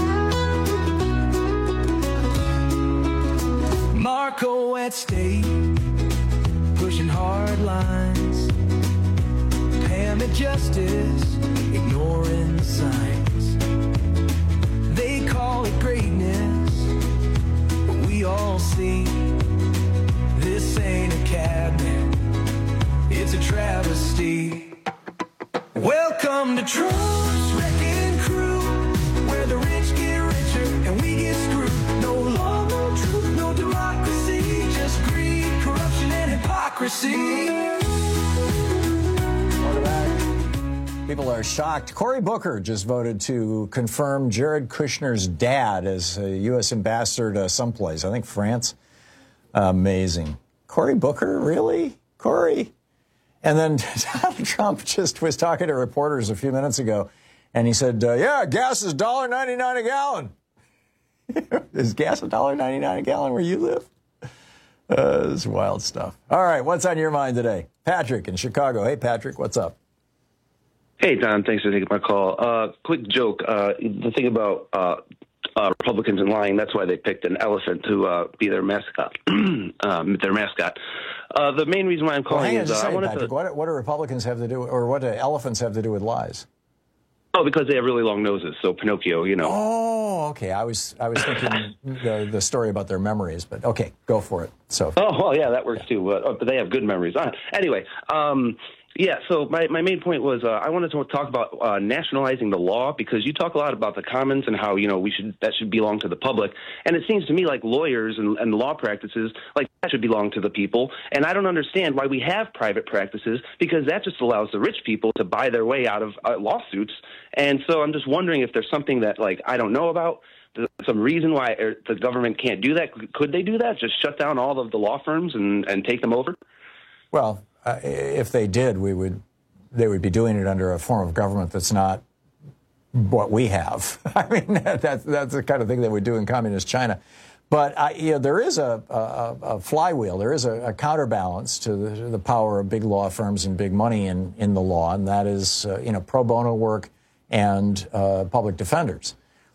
S2: Marco at state, pushing hard lines. Pam at justice, ignoring the signs. They call it greatness, but we all see this ain't a cabinet, it's a travesty. Welcome to Trump's wrecking crew, where the rich get richer and we get screwed. No law, no truth, no democracy, just greed, corruption, and hypocrisy.
S16: People are shocked. Cory Booker just voted to confirm Jared Kushner's dad as a U S ambassador to someplace. I think France. Amazing. Cory Booker? Really? Cory? And then Donald Trump just was talking to reporters a few minutes ago, and he said, uh, yeah, gas is one dollar ninety-nine a gallon. Is gas one dollar ninety-nine a gallon where you live? Uh, this is wild stuff. All right, what's on your mind today? Patrick in Chicago. Hey, Patrick, what's up?
S3: Hey, Don, thanks for taking my call. Uh, quick joke. Uh, the thing about uh, uh, Republicans and lying, that's why they picked an elephant to uh, be their mascot. um, their mascot. Uh, the main reason why I'm calling
S16: well,
S3: is... Uh,
S16: second,
S3: I wanted
S16: Patrick,
S3: to...
S16: what, what do Republicans have to do, or what do elephants have to do with lies?
S3: Oh, because they have really long noses, so Pinocchio, you know.
S16: Oh, okay. I was I was thinking the, the story about their memories, but okay, go for it. So.
S3: Oh, well, yeah, that works too, but, but they have good memories. Uh, anyway, um... Yeah, so my, my main point was uh, I wanted to talk about uh, nationalizing the law, because you talk a lot about the commons and how, you know, we should that should belong to the public. And it seems to me like lawyers and, and law practices, like that should belong to the people. And I don't understand why we have private practices, because that just allows the rich people to buy their way out of uh, lawsuits. And so I'm just wondering if there's something that, like, I don't know about, some reason why the government can't do that. Could they do that? Just shut down all of the law firms and, and take them over?
S16: Well, Uh, if they did, we would, they would be doing it under a form of government that's not what we have. I mean, that's that's the kind of thing they would do in communist China. But I, you know, there is a, a, a flywheel. There is a, a counterbalance to the, the power of big law firms and big money in, in the law, and that is, uh, you know, pro bono work and uh, public defenders.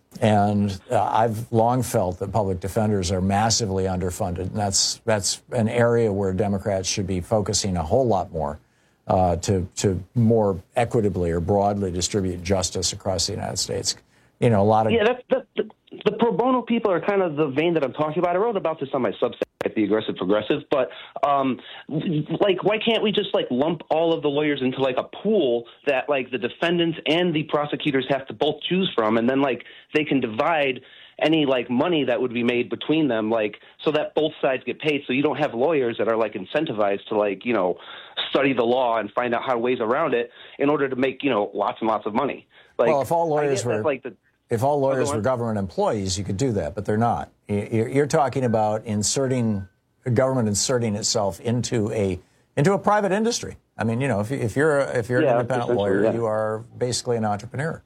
S16: And uh, I've long felt that public defenders are massively underfunded, and that's that's an area where Democrats should be focusing a whole lot more uh, to to more equitably or broadly distribute justice across the United States. You know, a lot of
S3: yeah, that's, that's the, the pro bono people are kind of the vein that I'm talking about. I wrote about this on my Substack at The Aggressive Progressive, but um, like, why can't we just like lump all of the lawyers into like a pool that like the defendants and the prosecutors have to both choose from, and then like they can divide any like money that would be made between them, like so that both sides get paid, so you don't have lawyers that are like incentivized to like, you know, study the law and find out how ways around it in order to make, you know, lots and lots of money. Like,
S16: well, if all lawyers were
S3: like the
S16: If all lawyers were government employees, you could do that, but they're not. You're talking about inserting government inserting itself into a into a private industry. I mean, you know, if, if you're a, if you're
S3: yeah,
S16: an independent lawyer,
S3: yeah.
S16: you are basically an entrepreneur.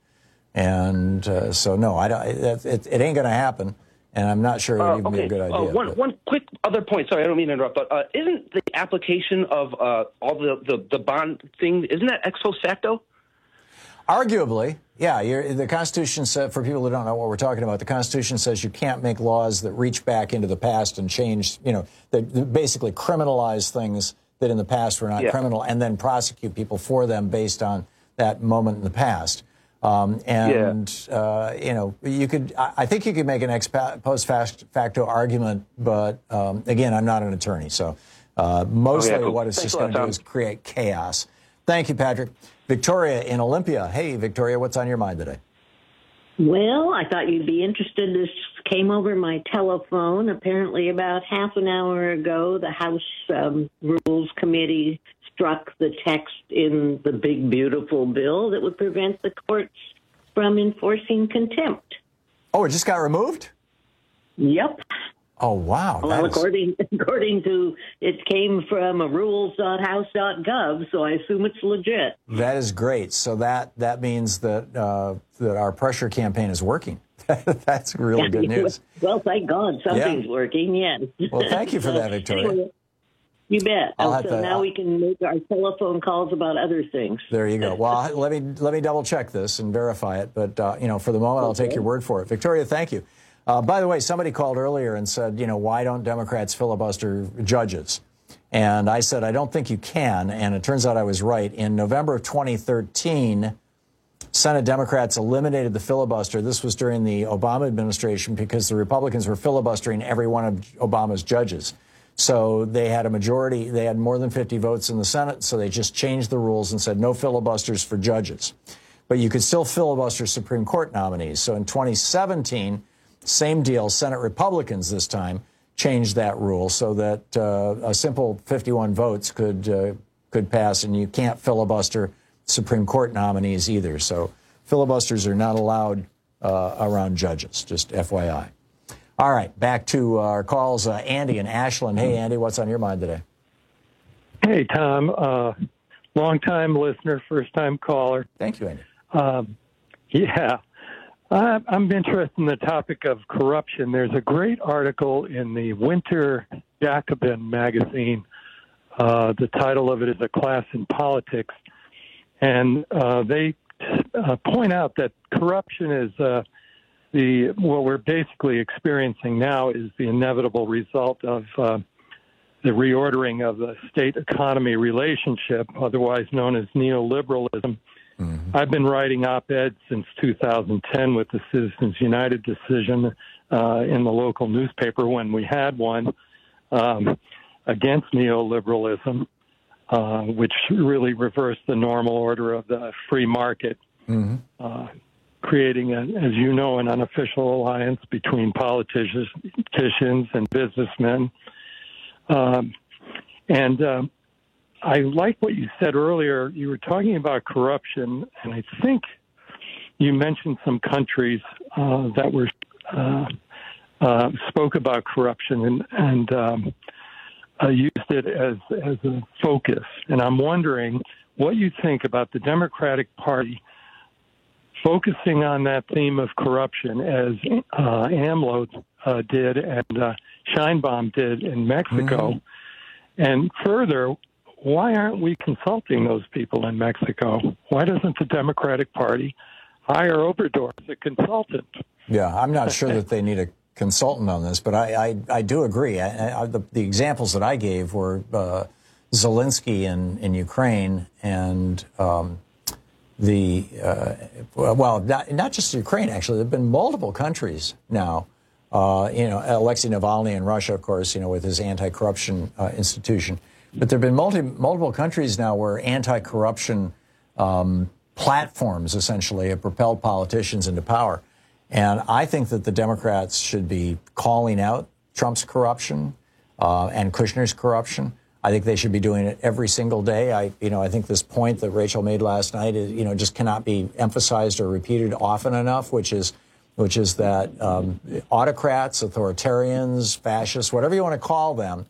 S16: And uh, so, no, I don't. It, it, it ain't going to happen, and I'm not sure it would
S3: uh,
S16: even
S3: okay.
S16: be a good idea.
S3: Uh, one, one quick other point. Sorry, I don't mean to interrupt, but uh, isn't the application of uh, all the, the the bond thing, isn't that ex post facto?
S16: Arguably, yeah. You're, the Constitution said, for people who don't know what we're talking about, the Constitution says you can't make laws that reach back into the past and change, you know, that, that basically criminalize things that in the past were not
S3: yeah.
S16: criminal, and then prosecute people for them based on that moment in the past. Um, and, yeah. uh, you know, you could, I, I think you could make an ex post facto argument, but um, again, I'm not an attorney. So uh, mostly oh, yeah, cool. what it's Thanks just going to do is create chaos. Thank you, Patrick. Victoria in Olympia. Hey, Victoria, what's on your mind today?
S4: Well, I thought you'd be interested. This came over my telephone. Apparently about half an hour ago, the House um, Rules Committee struck the text in the big, beautiful bill that would prevent the courts from enforcing contempt.
S16: Oh, it just got removed?
S4: Yep.
S16: Oh, wow.
S4: Well,
S16: That is-
S4: according according to, it came from rules dot house dot gov, so I assume it's legit.
S16: That is great. So that, that means that uh, that our pressure campaign is working. That's really good news.
S4: Well, thank God something's
S16: Yeah.
S4: working, yes.
S16: Well, thank you for that, Victoria.
S4: Anyway, you bet.
S16: I'll
S4: And
S16: have
S4: so
S16: to-
S4: now
S16: I'll-
S4: we can make our telephone calls about other things.
S16: There you go. Well, let me let me double check this and verify it. But uh, you know, for the moment, I'll take
S4: Okay.
S16: your word for it. Victoria, thank you. Uh, by the way, somebody called earlier and said, you know, why don't Democrats filibuster judges? And I said, I don't think you can. And it turns out I was right. In November of twenty thirteen, Senate Democrats eliminated the filibuster. This was during the Obama administration because the Republicans were filibustering every one of Obama's judges. So they had a majority, they had more than fifty votes in the Senate, so they just changed the rules and said no filibusters for judges. But you could still filibuster Supreme Court nominees. So in twenty seventeen, same deal, Senate Republicans this time changed that rule so that uh, a simple fifty-one votes could uh, could pass, and you can't filibuster Supreme Court nominees either. So filibusters are not allowed uh, around judges, just F Y I. All right, back to our calls. Uh, Andy in Ashland. Hey, Andy, what's on your mind today?
S5: Hey, Tom. Uh, long-time listener, first-time caller.
S16: Thank you, Andy.
S5: Um, yeah. I, I'm interested in the topic of corruption. There's a great article in the Winter Jacobin magazine. Uh, the title of it is A Class in Politics. And uh, they uh, point out that corruption is uh, the what we're basically experiencing now is the inevitable result of uh, the reordering of the state economy relationship, otherwise known as neoliberalism. Mm-hmm. I've been writing op-eds since two thousand ten with the Citizens United decision uh, in the local newspaper when we had one um, against neoliberalism, uh, which really reversed the normal order of the free market. Mm-hmm. Uh, creating, a, as you know, an unofficial alliance between politicians politicians and businessmen. Um, and um, I like what you said earlier. You were talking about corruption, and I think you mentioned some countries uh, that were uh, uh, spoke about corruption and, and um, uh, used it as, as a focus. And I'm wondering what you think about the Democratic Party focusing on that theme of corruption as uh, AMLO uh, did and uh, Sheinbaum did in Mexico. Mm-hmm. And further, why aren't we consulting those people in Mexico? Why doesn't the Democratic Party hire Obrador as a consultant?
S16: Yeah, I'm not sure that they need a consultant on this, but I, I, I do agree. I, I, the, the examples that I gave were uh, Zelensky in, in Ukraine and um, the, uh, well, not, not just Ukraine, actually. There have been multiple countries now. Uh, you know, Alexei Navalny in Russia, of course, you know, with his anti-corruption uh, institution. But there have been multi, multiple countries now where anti-corruption um, platforms, essentially, have propelled politicians into power. And I think that the Democrats should be calling out Trump's corruption uh, and Kushner's corruption. I think they should be doing it every single day. I, you know, I think this point that Rachel made last night is, you know, just cannot be emphasized or repeated often enough, which is, which is that um, autocrats, authoritarians, fascists, whatever you want to call them,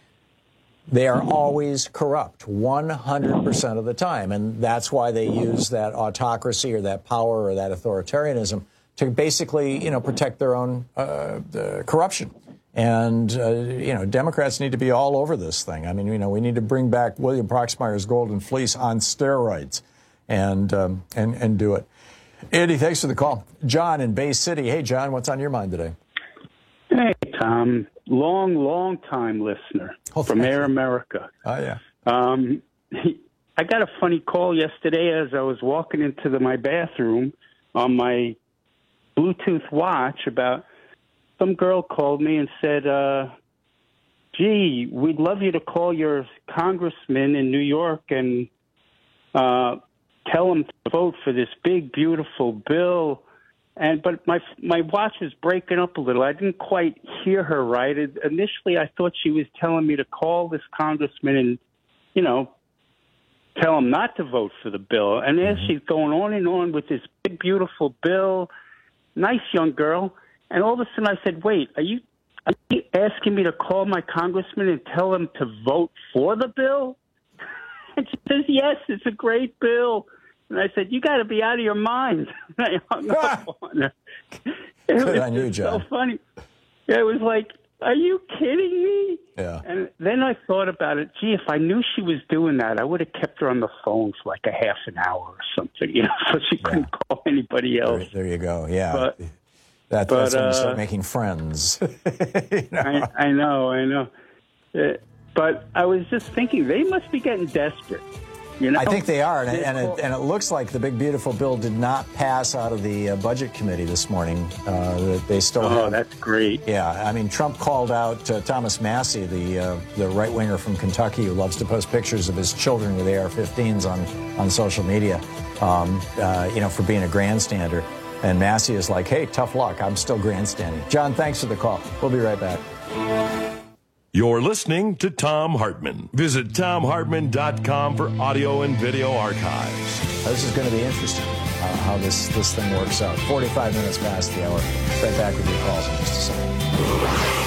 S16: they are always corrupt, one hundred percent of the time. And that's why they use that autocracy or that power or that authoritarianism to basically, you know, protect their own uh, uh, corruption. And, uh, you know, Democrats need to be all over this thing. I mean, you know, we need to bring back William Proxmire's Golden Fleece on steroids and, um, and, and do it. Andy, thanks for the call. John in Bay City. Hey, John, what's on your mind today?
S8: Hey, Tom. Long, long time listener oh, from Air you. America.
S16: Oh, yeah.
S8: Um, I got a funny call yesterday as I was walking into the, my bathroom on my Bluetooth watch about some girl called me and said, uh, gee, we'd love you to call your congressman in New York and uh, tell him to vote for this big, beautiful bill. And but my my watch is breaking up a little. I didn't quite hear her right. It, initially, I thought she was telling me to call this congressman and, you know, tell him not to vote for the bill. And as she's going on and on with this big, beautiful bill, nice young girl, and all of a sudden I said, wait, are you are you asking me to call my congressman and tell him to vote for the bill? And she says, yes, it's a great bill. And I said, you got to be out of your mind. And I hung up on her. It
S16: Good
S8: was
S16: on you,
S8: just
S16: John.
S8: so funny. It was like, are you kidding me?
S16: Yeah.
S8: And then I thought about it. Gee, if I knew she was doing that, I would have kept her on the phone for like a half an hour or something, you know, so she couldn't yeah. call anybody else.
S16: There, there you go. Yeah.
S8: But,
S16: that,
S8: but,
S16: that's when
S8: uh,
S16: you start making friends.
S8: you know? I, I know, I know. Uh, but I was just thinking, they must be getting desperate. You know?
S16: I think they are, and, and, it, and it looks like the big, beautiful bill did not pass out of the uh, Budget Committee this morning. Uh, they still
S8: oh,
S16: have,
S8: that's great.
S16: Yeah, I mean, Trump called out uh, Thomas Massie, the uh, the right-winger from Kentucky who loves to post pictures of his children with A R fifteens on, on social media, um, uh, you know, for being a grandstander. And Massie is like, hey, tough luck, I'm still grandstanding. John, thanks for the call. We'll be right back.
S15: You're listening to Thom Hartmann. Visit Thom Hartmann dot com for audio and video archives.
S16: This is going to be interesting, uh, how this, this thing works out. forty-five minutes past the hour. Right back with your calls in just a second.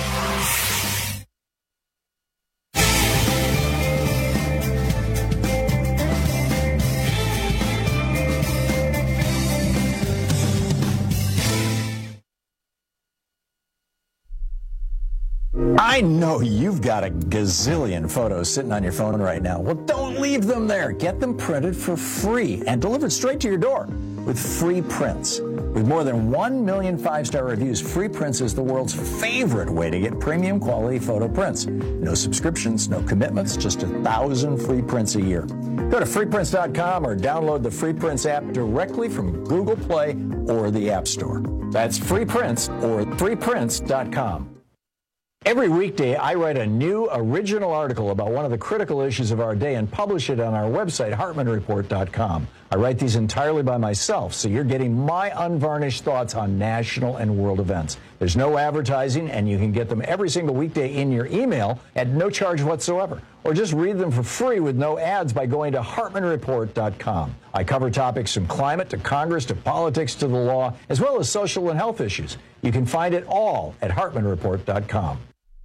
S16: I know you've got a gazillion photos sitting on your phone right now. Well, don't leave them there. Get them printed for free and delivered straight to your door with Free Prints. With more than one million five-star reviews, Free Prints is the world's favorite way to get premium quality photo prints. No subscriptions, no commitments, just a thousand free prints a year. Go to free prints dot com or download the Free Prints app directly from Google Play or the App Store. That's Free Prints or free prints dot com. Every weekday, I write a new original article about one of the critical issues of our day and publish it on our website, hartman report dot com. I write these entirely by myself, so you're getting my unvarnished thoughts on national and world events. There's no advertising, and you can get them every single weekday in your email at no charge whatsoever. Or just read them for free with no ads by going to hartman report dot com. I cover topics from climate to Congress to politics to the law, as well as social and health issues. You can find it all at hartman report dot com.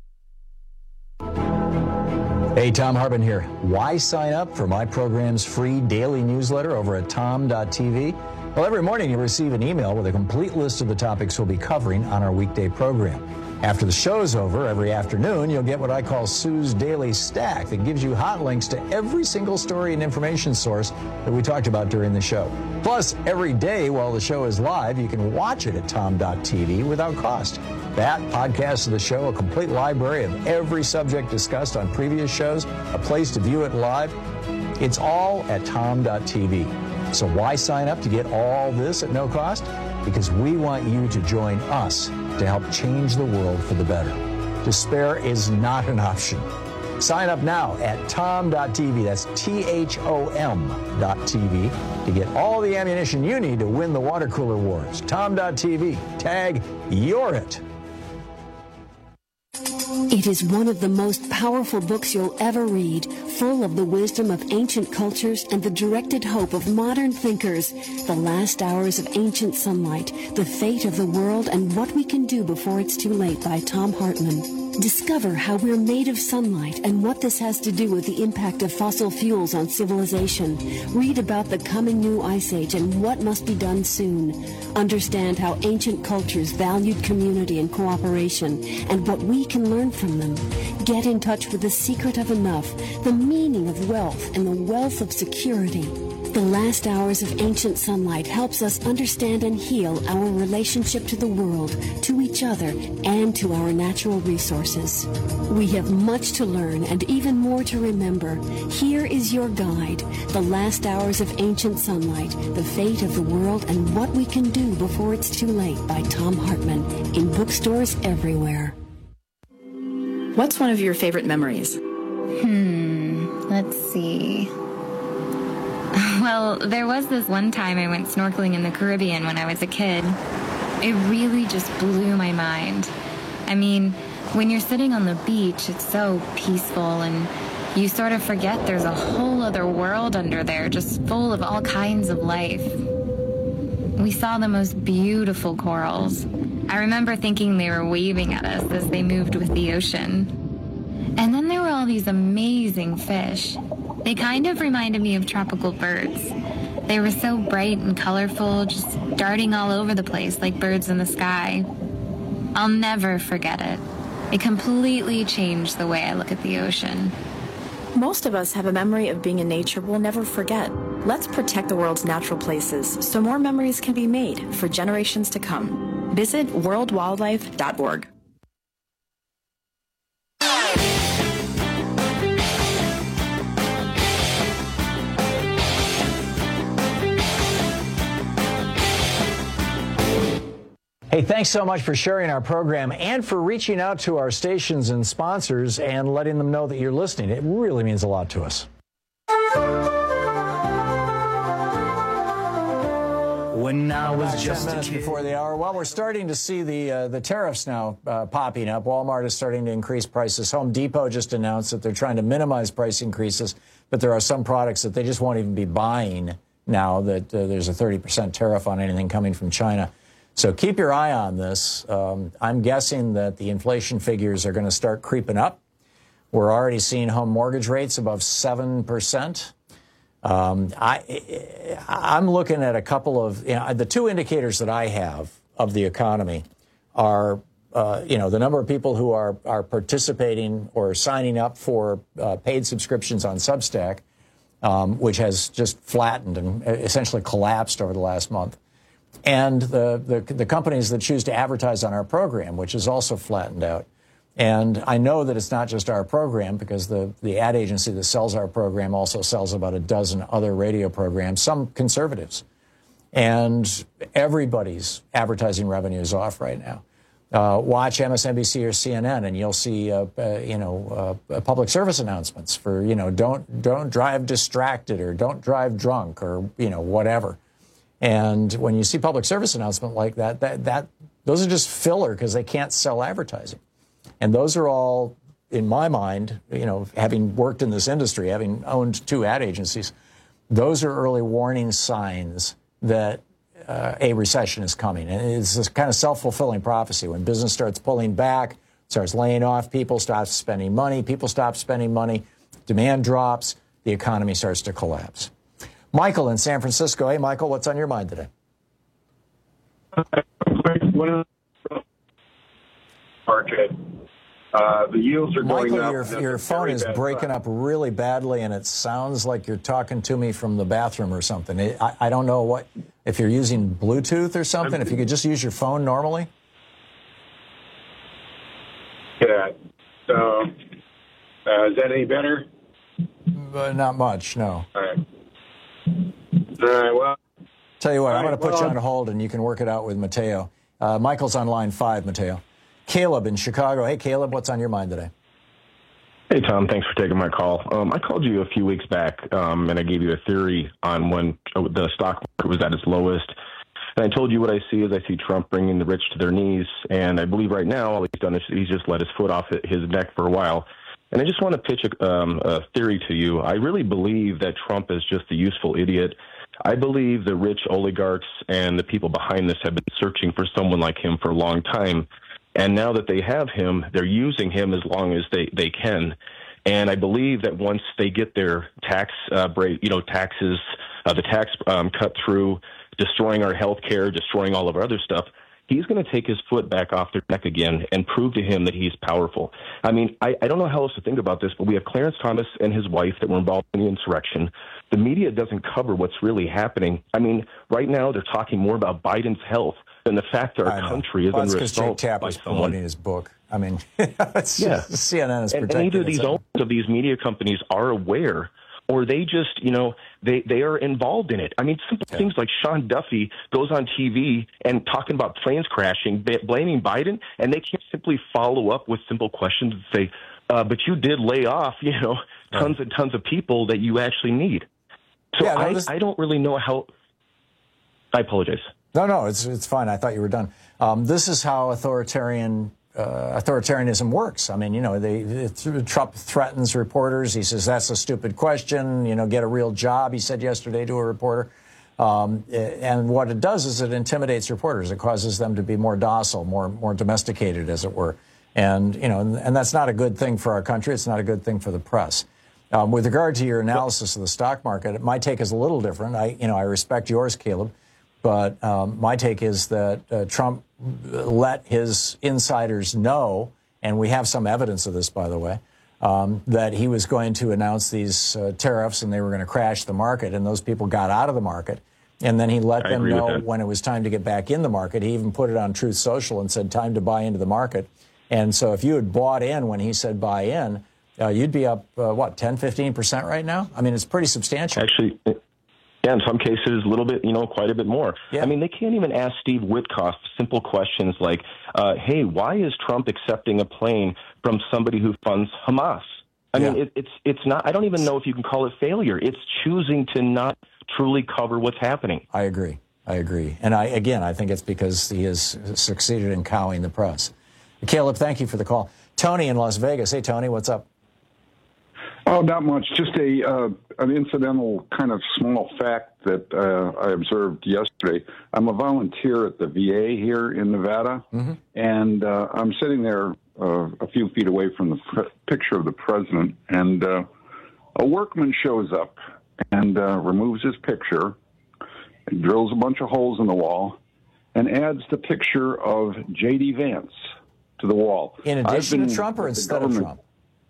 S16: Hey, Thom Hartmann here. Why sign up for my program's free daily newsletter over at tom dot t v? Well, every morning you receive an email with a complete list of the topics we'll be covering on our weekday program. After the show's over, every afternoon, you'll get what I call Sue's Daily Stack that gives you hot links to every single story and information source that we talked about during the show. Plus, every day while the show is live, you can watch it at tom dot t v without cost. That, podcasts of the show, a complete library of every subject discussed on previous shows, a place to view it live, it's all at tom dot t v. So why sign up to get all this at no cost? Because we want you to join us to help change the world for the better. Despair is not an option. Sign up now at tom dot t v. That's T H O M dot T V to get all the ammunition you need to win the water cooler wars. tom dot t v. Tag You're It.
S7: It is one of the most powerful books you'll ever read, full of the wisdom of ancient cultures and the directed hope of modern thinkers. The Last Hours of Ancient Sunlight, The Fate of the World and What We Can Do Before It's Too Late by Thom Hartmann. Discover how we're made of sunlight and what this has to do with the impact of fossil fuels on civilization. Read about the coming new ice age and what must be done soon. Understand how ancient cultures valued community and cooperation and what we can learn from them. Get in touch with the secret of enough, the meaning of wealth, and the wealth of security. The Last Hours of Ancient Sunlight helps us understand and heal our relationship to the world, to each other, and to our natural resources. We have much to learn and even more to remember. Here is your guide, The Last Hours of Ancient Sunlight, The Fate of the World and What We Can Do Before It's Too Late by Thom Hartmann, in bookstores everywhere.
S10: What's one of your favorite memories?
S11: Hmm, let's see. Well, there was this one time I went snorkeling in the Caribbean when I was a kid. It really just blew my mind. I mean, when you're sitting on the beach, it's so peaceful and you sort of forget there's a whole other world under there just full of all kinds of life. We saw the most beautiful corals. I remember thinking they were waving at us as they moved with the ocean. And then there were all these amazing fish. They kind of reminded me of tropical birds. They were so bright and colorful, just darting all over the place like birds in the sky. I'll never forget it. It completely changed the way I look at the ocean.
S10: Most of us have a memory of being in nature we'll never forget. Let's protect the world's natural places so more memories can be made for generations to come. Visit world wildlife dot org.
S16: Hey, thanks so much for sharing our program and for reaching out to our stations and sponsors and letting them know that you're listening. It really means a lot to us.
S2: When I was just
S16: ten minutes before the hour. Well, we're starting to see the uh, the tariffs now uh, popping up. Walmart is starting to increase prices. Home Depot just announced that they're trying to minimize price increases, but there are some products that they just won't even be buying now that uh, there's a thirty percent tariff on anything coming from China. So keep your eye on this. Um, I'm guessing that the inflation figures are going to start creeping up. We're already seeing home mortgage rates above seven percent. Um, I, I'm looking at a couple of, you know, the two indicators that I have of the economy are, uh, you know, the number of people who are, are participating or signing up for uh, paid subscriptions on Substack, um, which has just flattened and essentially collapsed over the last month. And the, the, the companies that choose to advertise on our program, which is also flattened out. And I know that it's not just our program because the, the ad agency that sells our program also sells about a dozen other radio programs, some conservatives. And everybody's advertising revenue is off right now. Uh, watch M S N B C or C N N and you'll see, uh, uh, you know, uh, public service announcements for, you know, don't, don't drive distracted or don't drive drunk or, you know, whatever. And when you see public service announcement like that, that, that those are just filler because they can't sell advertising. And those are all, in my mind, you know, having worked in this industry, having owned two ad agencies, those are early warning signs that uh, a recession is coming. And it's this kind of self-fulfilling prophecy. When business starts pulling back, starts laying off people, stops spending money, people stop spending money, demand drops, the economy starts to collapse. Michael in San Francisco. Hey, Michael, what's on your mind today?
S12: Market. Uh, the yields are going
S16: Michael,
S12: up.
S16: your, your phone is breaking up really badly, and it sounds like you're talking to me from the bathroom or something. I, I don't know what if you're using Bluetooth or something. I'm, if you could just use your phone normally.
S12: Yeah. So, uh, is that any better?
S16: Uh, not much, no.
S12: All right. All right, well.
S16: Tell you what, I'm
S12: right,
S16: going to put
S12: well,
S16: you on hold, and you can work it out with Mateo. Uh, Michael's on line five, Mateo. Caleb in Chicago. Hey, Caleb, what's on your mind today?
S14: Hey, Tom. Thanks for taking my call. Um, I called you a few weeks back, um, and I gave you a theory on when the stock market was at its lowest. And I told you what I see is I see Trump bringing the rich to their knees, and I believe right now all he's done is he's just let his foot off his neck for a while. And I just want to pitch a, um, a theory to you. I really believe that Trump is just a useful idiot. I believe the rich oligarchs and the people behind this have been searching for someone like him for a long time. And now that they have him, they're using him as long as they, they can. And I believe that once they get their tax uh, break, you know, taxes, uh, the tax um, cut through, destroying our health care, destroying all of our other stuff, he's going to take his foot back off their neck again and prove to him that he's powerful. I mean, I, I don't know how else to think about this, but we have Clarence Thomas and his wife that were involved in the insurrection. The media doesn't cover what's really happening. I mean, right now they're talking more about Biden's health than the fact that our country is
S16: well,
S14: under
S16: assault
S14: assault
S16: Jake
S14: by
S16: is
S14: someone.
S16: promoting his book. I mean, it's
S14: Yeah.
S16: C N N is
S14: and,
S16: protecting
S14: and either these
S16: its own.
S14: owners of these media companies are aware, or they just, you know, they, they are involved in it. I mean, simple yeah. things like Sean Duffy goes on T V and talking about planes crashing, b- blaming Biden, and they can't simply follow up with simple questions and say, uh, but you did lay off, you know, tons right. and tons of people that you actually need. So
S16: yeah, no,
S14: I,
S16: this...
S14: I don't really know how. I apologize.
S16: No, no, it's it's fine. I thought you were done. Um, this is how authoritarian uh, authoritarianism works. I mean, you know, they, they Trump threatens reporters. He says that's a stupid question. You know, get a real job. He said yesterday to a reporter. Um, and what it does is it intimidates reporters. It causes them to be more docile, more more domesticated, as it were. And, you know, and, and that's not a good thing for our country. It's not a good thing for the press. Um, with regard to your analysis of the stock market, my take is a little different. I, you know, I respect yours, Caleb, but um, my take is that uh, Trump let his insiders know, and we have some evidence of this, by the way, um, that he was going to announce these uh, tariffs and they were going to crash the market, and those people got out of the market. And then he let
S14: I
S16: them
S14: agree with
S16: know
S14: that.
S16: when it was time to get back in the market. He even put it on Truth Social and said, time to buy into the market. And so if you had bought in when he said buy in, uh, you'd be up, uh, what, ten, fifteen percent right now? I mean, it's pretty substantial.
S14: Actually, yeah, in some cases, a little bit, you know, quite a bit more.
S16: Yeah.
S14: I mean, they can't even ask Steve Witkoff simple questions like, uh, hey, why is Trump accepting a plane from somebody who funds Hamas? I
S16: Yeah.
S14: mean, it, it's it's not, I don't even know if you can call it failure. It's choosing to not truly cover what's happening.
S16: I agree. I agree. And I, again, I think it's because he has succeeded in cowing the press. Caleb, thank you for the call. Tony in Las Vegas. Hey, Tony, what's up?
S6: Oh, not much. Just a uh, an incidental kind of small fact that uh, I observed yesterday. I'm a volunteer at the V A here in Nevada,
S16: mm-hmm.
S6: and uh, I'm sitting there uh, a few feet away from the pr- picture of the president, and uh, a workman shows up and uh, removes his picture, and drills a bunch of holes in the wall, and adds the picture of J D. Vance to the wall.
S16: In addition to Trump or instead of Trump?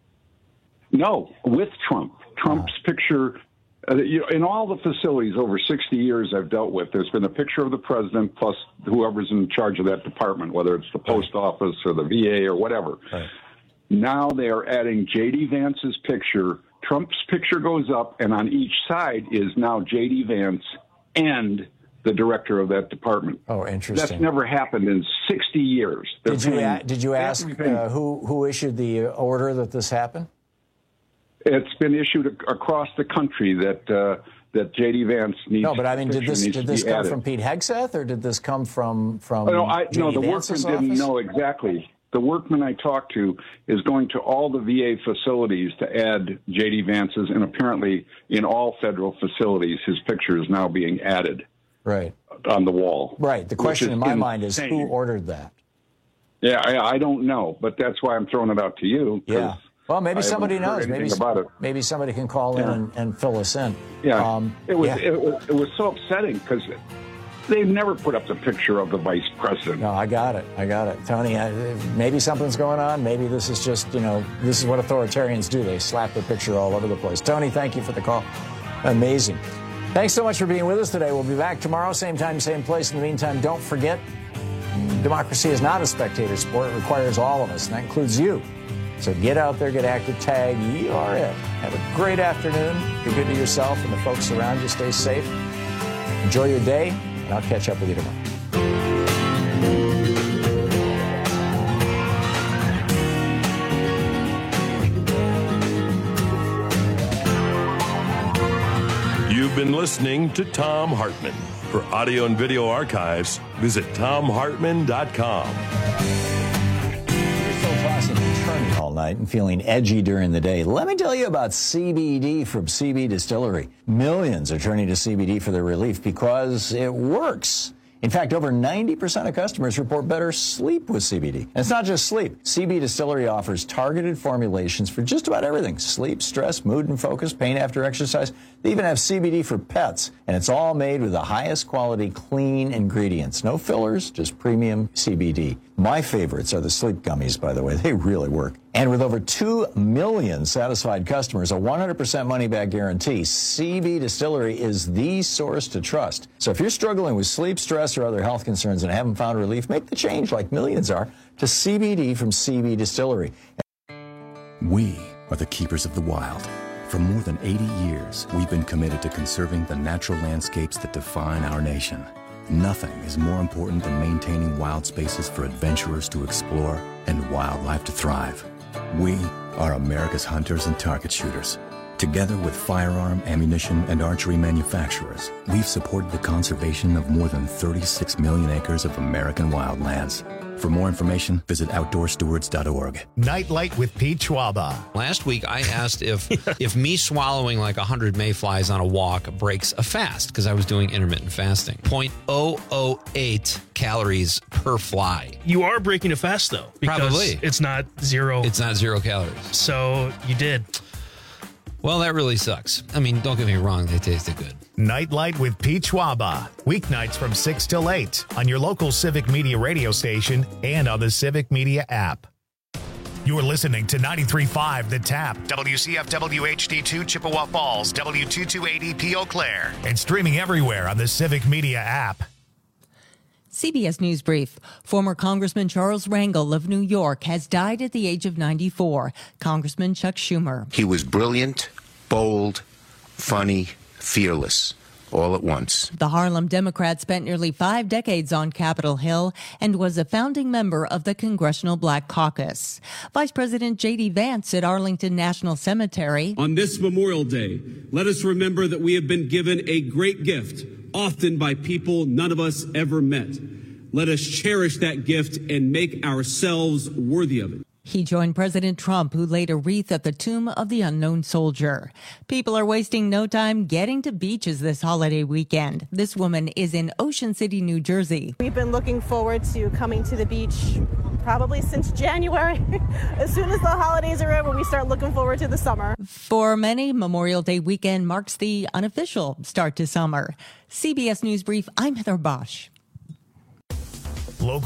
S6: No, with Trump. Trump's oh. picture, uh, you know, in all the facilities over sixty years I've dealt with, there's been a picture of the president plus whoever's in charge of that department, whether it's the post office or the V A or whatever.
S16: Right.
S6: Now they are adding J D. Vance's picture. Trump's picture goes up, and on each side is now J D. Vance and the director of that department.
S16: Oh, interesting.
S6: That's never happened in sixty years. They're
S16: Did you,
S6: paying
S16: a- did you ask
S6: everything.
S16: uh, who, who issued the order that this happened?
S6: It's been issued ac- across the country that uh, that J D. Vance needs.
S16: No, but I mean, did this
S6: needs
S16: did
S6: to
S16: this
S6: be
S16: come
S6: added.
S16: from Pete Hegseth, or did this come from from?
S6: Oh, no, I,
S16: J D.
S6: no, the
S16: Vance's
S6: workman didn't
S16: office?
S6: know exactly. The workman I talked to is going to all the V A facilities to add J D. Vance's, and apparently in all federal facilities, his picture is now being added.
S16: Right.
S6: On the wall.
S16: Right. The question in my mind is who ordered that?
S6: Yeah, I, I don't know, but that's why I'm throwing it out to you. 'cause
S16: Yeah. Well, maybe
S6: I
S16: somebody
S6: haven't heard
S16: knows. Maybe
S6: anything about it.
S16: maybe somebody can call in
S6: Yeah.
S16: and, and fill us in.
S6: Yeah,
S16: Um,
S6: it was
S16: yeah.
S6: It, was- it was so upsetting because they've never put up the picture of the vice president.
S16: No, I got it. I got it. Tony, I, maybe something's going on. Maybe this is just, you know, this is what authoritarians do. They slap the picture all over the place. Tony, thank you for the call. Amazing. Thanks so much for being with us today. We'll be back tomorrow, same time, same place. In the meantime, don't forget, democracy is not a spectator sport. It requires all of us, and that includes you. So get out there, get active, tag E R N. Have a great afternoon. Be good to yourself and the folks around you. Stay safe. Enjoy your day, and I'll catch up with you tomorrow.
S15: You've been listening to Thom Hartmann. For audio and video archives, visit thom hartmann dot com.
S16: Tossing and turning all night and feeling edgy during the day. Let me tell you about C B D from C B Distillery. Millions are turning to C B D for their relief because it works. In fact, over ninety percent of customers report better sleep with C B D. And it's not just sleep. C B Distillery offers targeted formulations for just about everything. Sleep, stress, mood and focus, pain after exercise. They even have C B D for pets. And it's all made with the highest quality, clean ingredients. No fillers, just premium C B D. My favorites are the sleep gummies, by the way. They really work. And with over two million satisfied customers, a one hundred percent money-back guarantee, C B Distillery is the source to trust. So if you're struggling with sleep, stress, or other health concerns and haven't found relief, make the change like millions are to C B D from C B Distillery.
S17: We are the keepers of the wild. For more than eighty years, we've been committed to conserving the natural landscapes that define our nation. Nothing is more important than maintaining wild spaces for adventurers to explore and wildlife to thrive. We are America's hunters and target shooters. Together with firearm, ammunition, and archery manufacturers, we've supported the conservation of more than thirty-six million acres of American wildlands. For more information, visit outdoor stewards dot org.
S1: Nightlight with Pete Schwaba.
S9: Last week, I asked if if me swallowing like one hundred mayflies on a walk breaks a fast, because I was doing intermittent fasting. zero point zero zero eight calories per fly.
S18: You are breaking a fast, though. Because
S9: Probably.
S18: It's not zero.
S9: It's not zero calories.
S18: So you did.
S9: Well, that really sucks. I mean, don't get me wrong. They tasted good.
S1: Nightlight with Pete Schwaba. Weeknights from six till eight on your local Civic Media radio station and on the Civic Media app. You're listening to ninety-three point five The Tap, W C F W H D two Chippewa Falls, W two two eight E P Eau Claire, and streaming everywhere on the Civic Media app.
S19: C B S News Brief. Former Congressman Charles Rangel of New York has died at the age of ninety-four. Congressman Chuck Schumer.
S20: He was brilliant, bold, funny, fearless, all at once.
S19: The Harlem Democrat spent nearly five decades on Capitol Hill and was a founding member of the Congressional Black Caucus. Vice President J D Vance at Arlington National Cemetery.
S21: On this Memorial Day, let us remember that we have been given a great gift, often by people none of us ever met. Let us cherish that gift and make ourselves worthy of it.
S19: He joined President Trump, who laid a wreath at the tomb of the unknown soldier. People are wasting no time getting to beaches this holiday weekend. This woman is in Ocean City, New Jersey.
S23: We've been looking forward to coming to the beach probably since January. As soon as the holidays are over, we start looking forward to the summer.
S19: For many, Memorial Day weekend marks the unofficial start to summer. C B S News Brief, I'm Heather Bosch.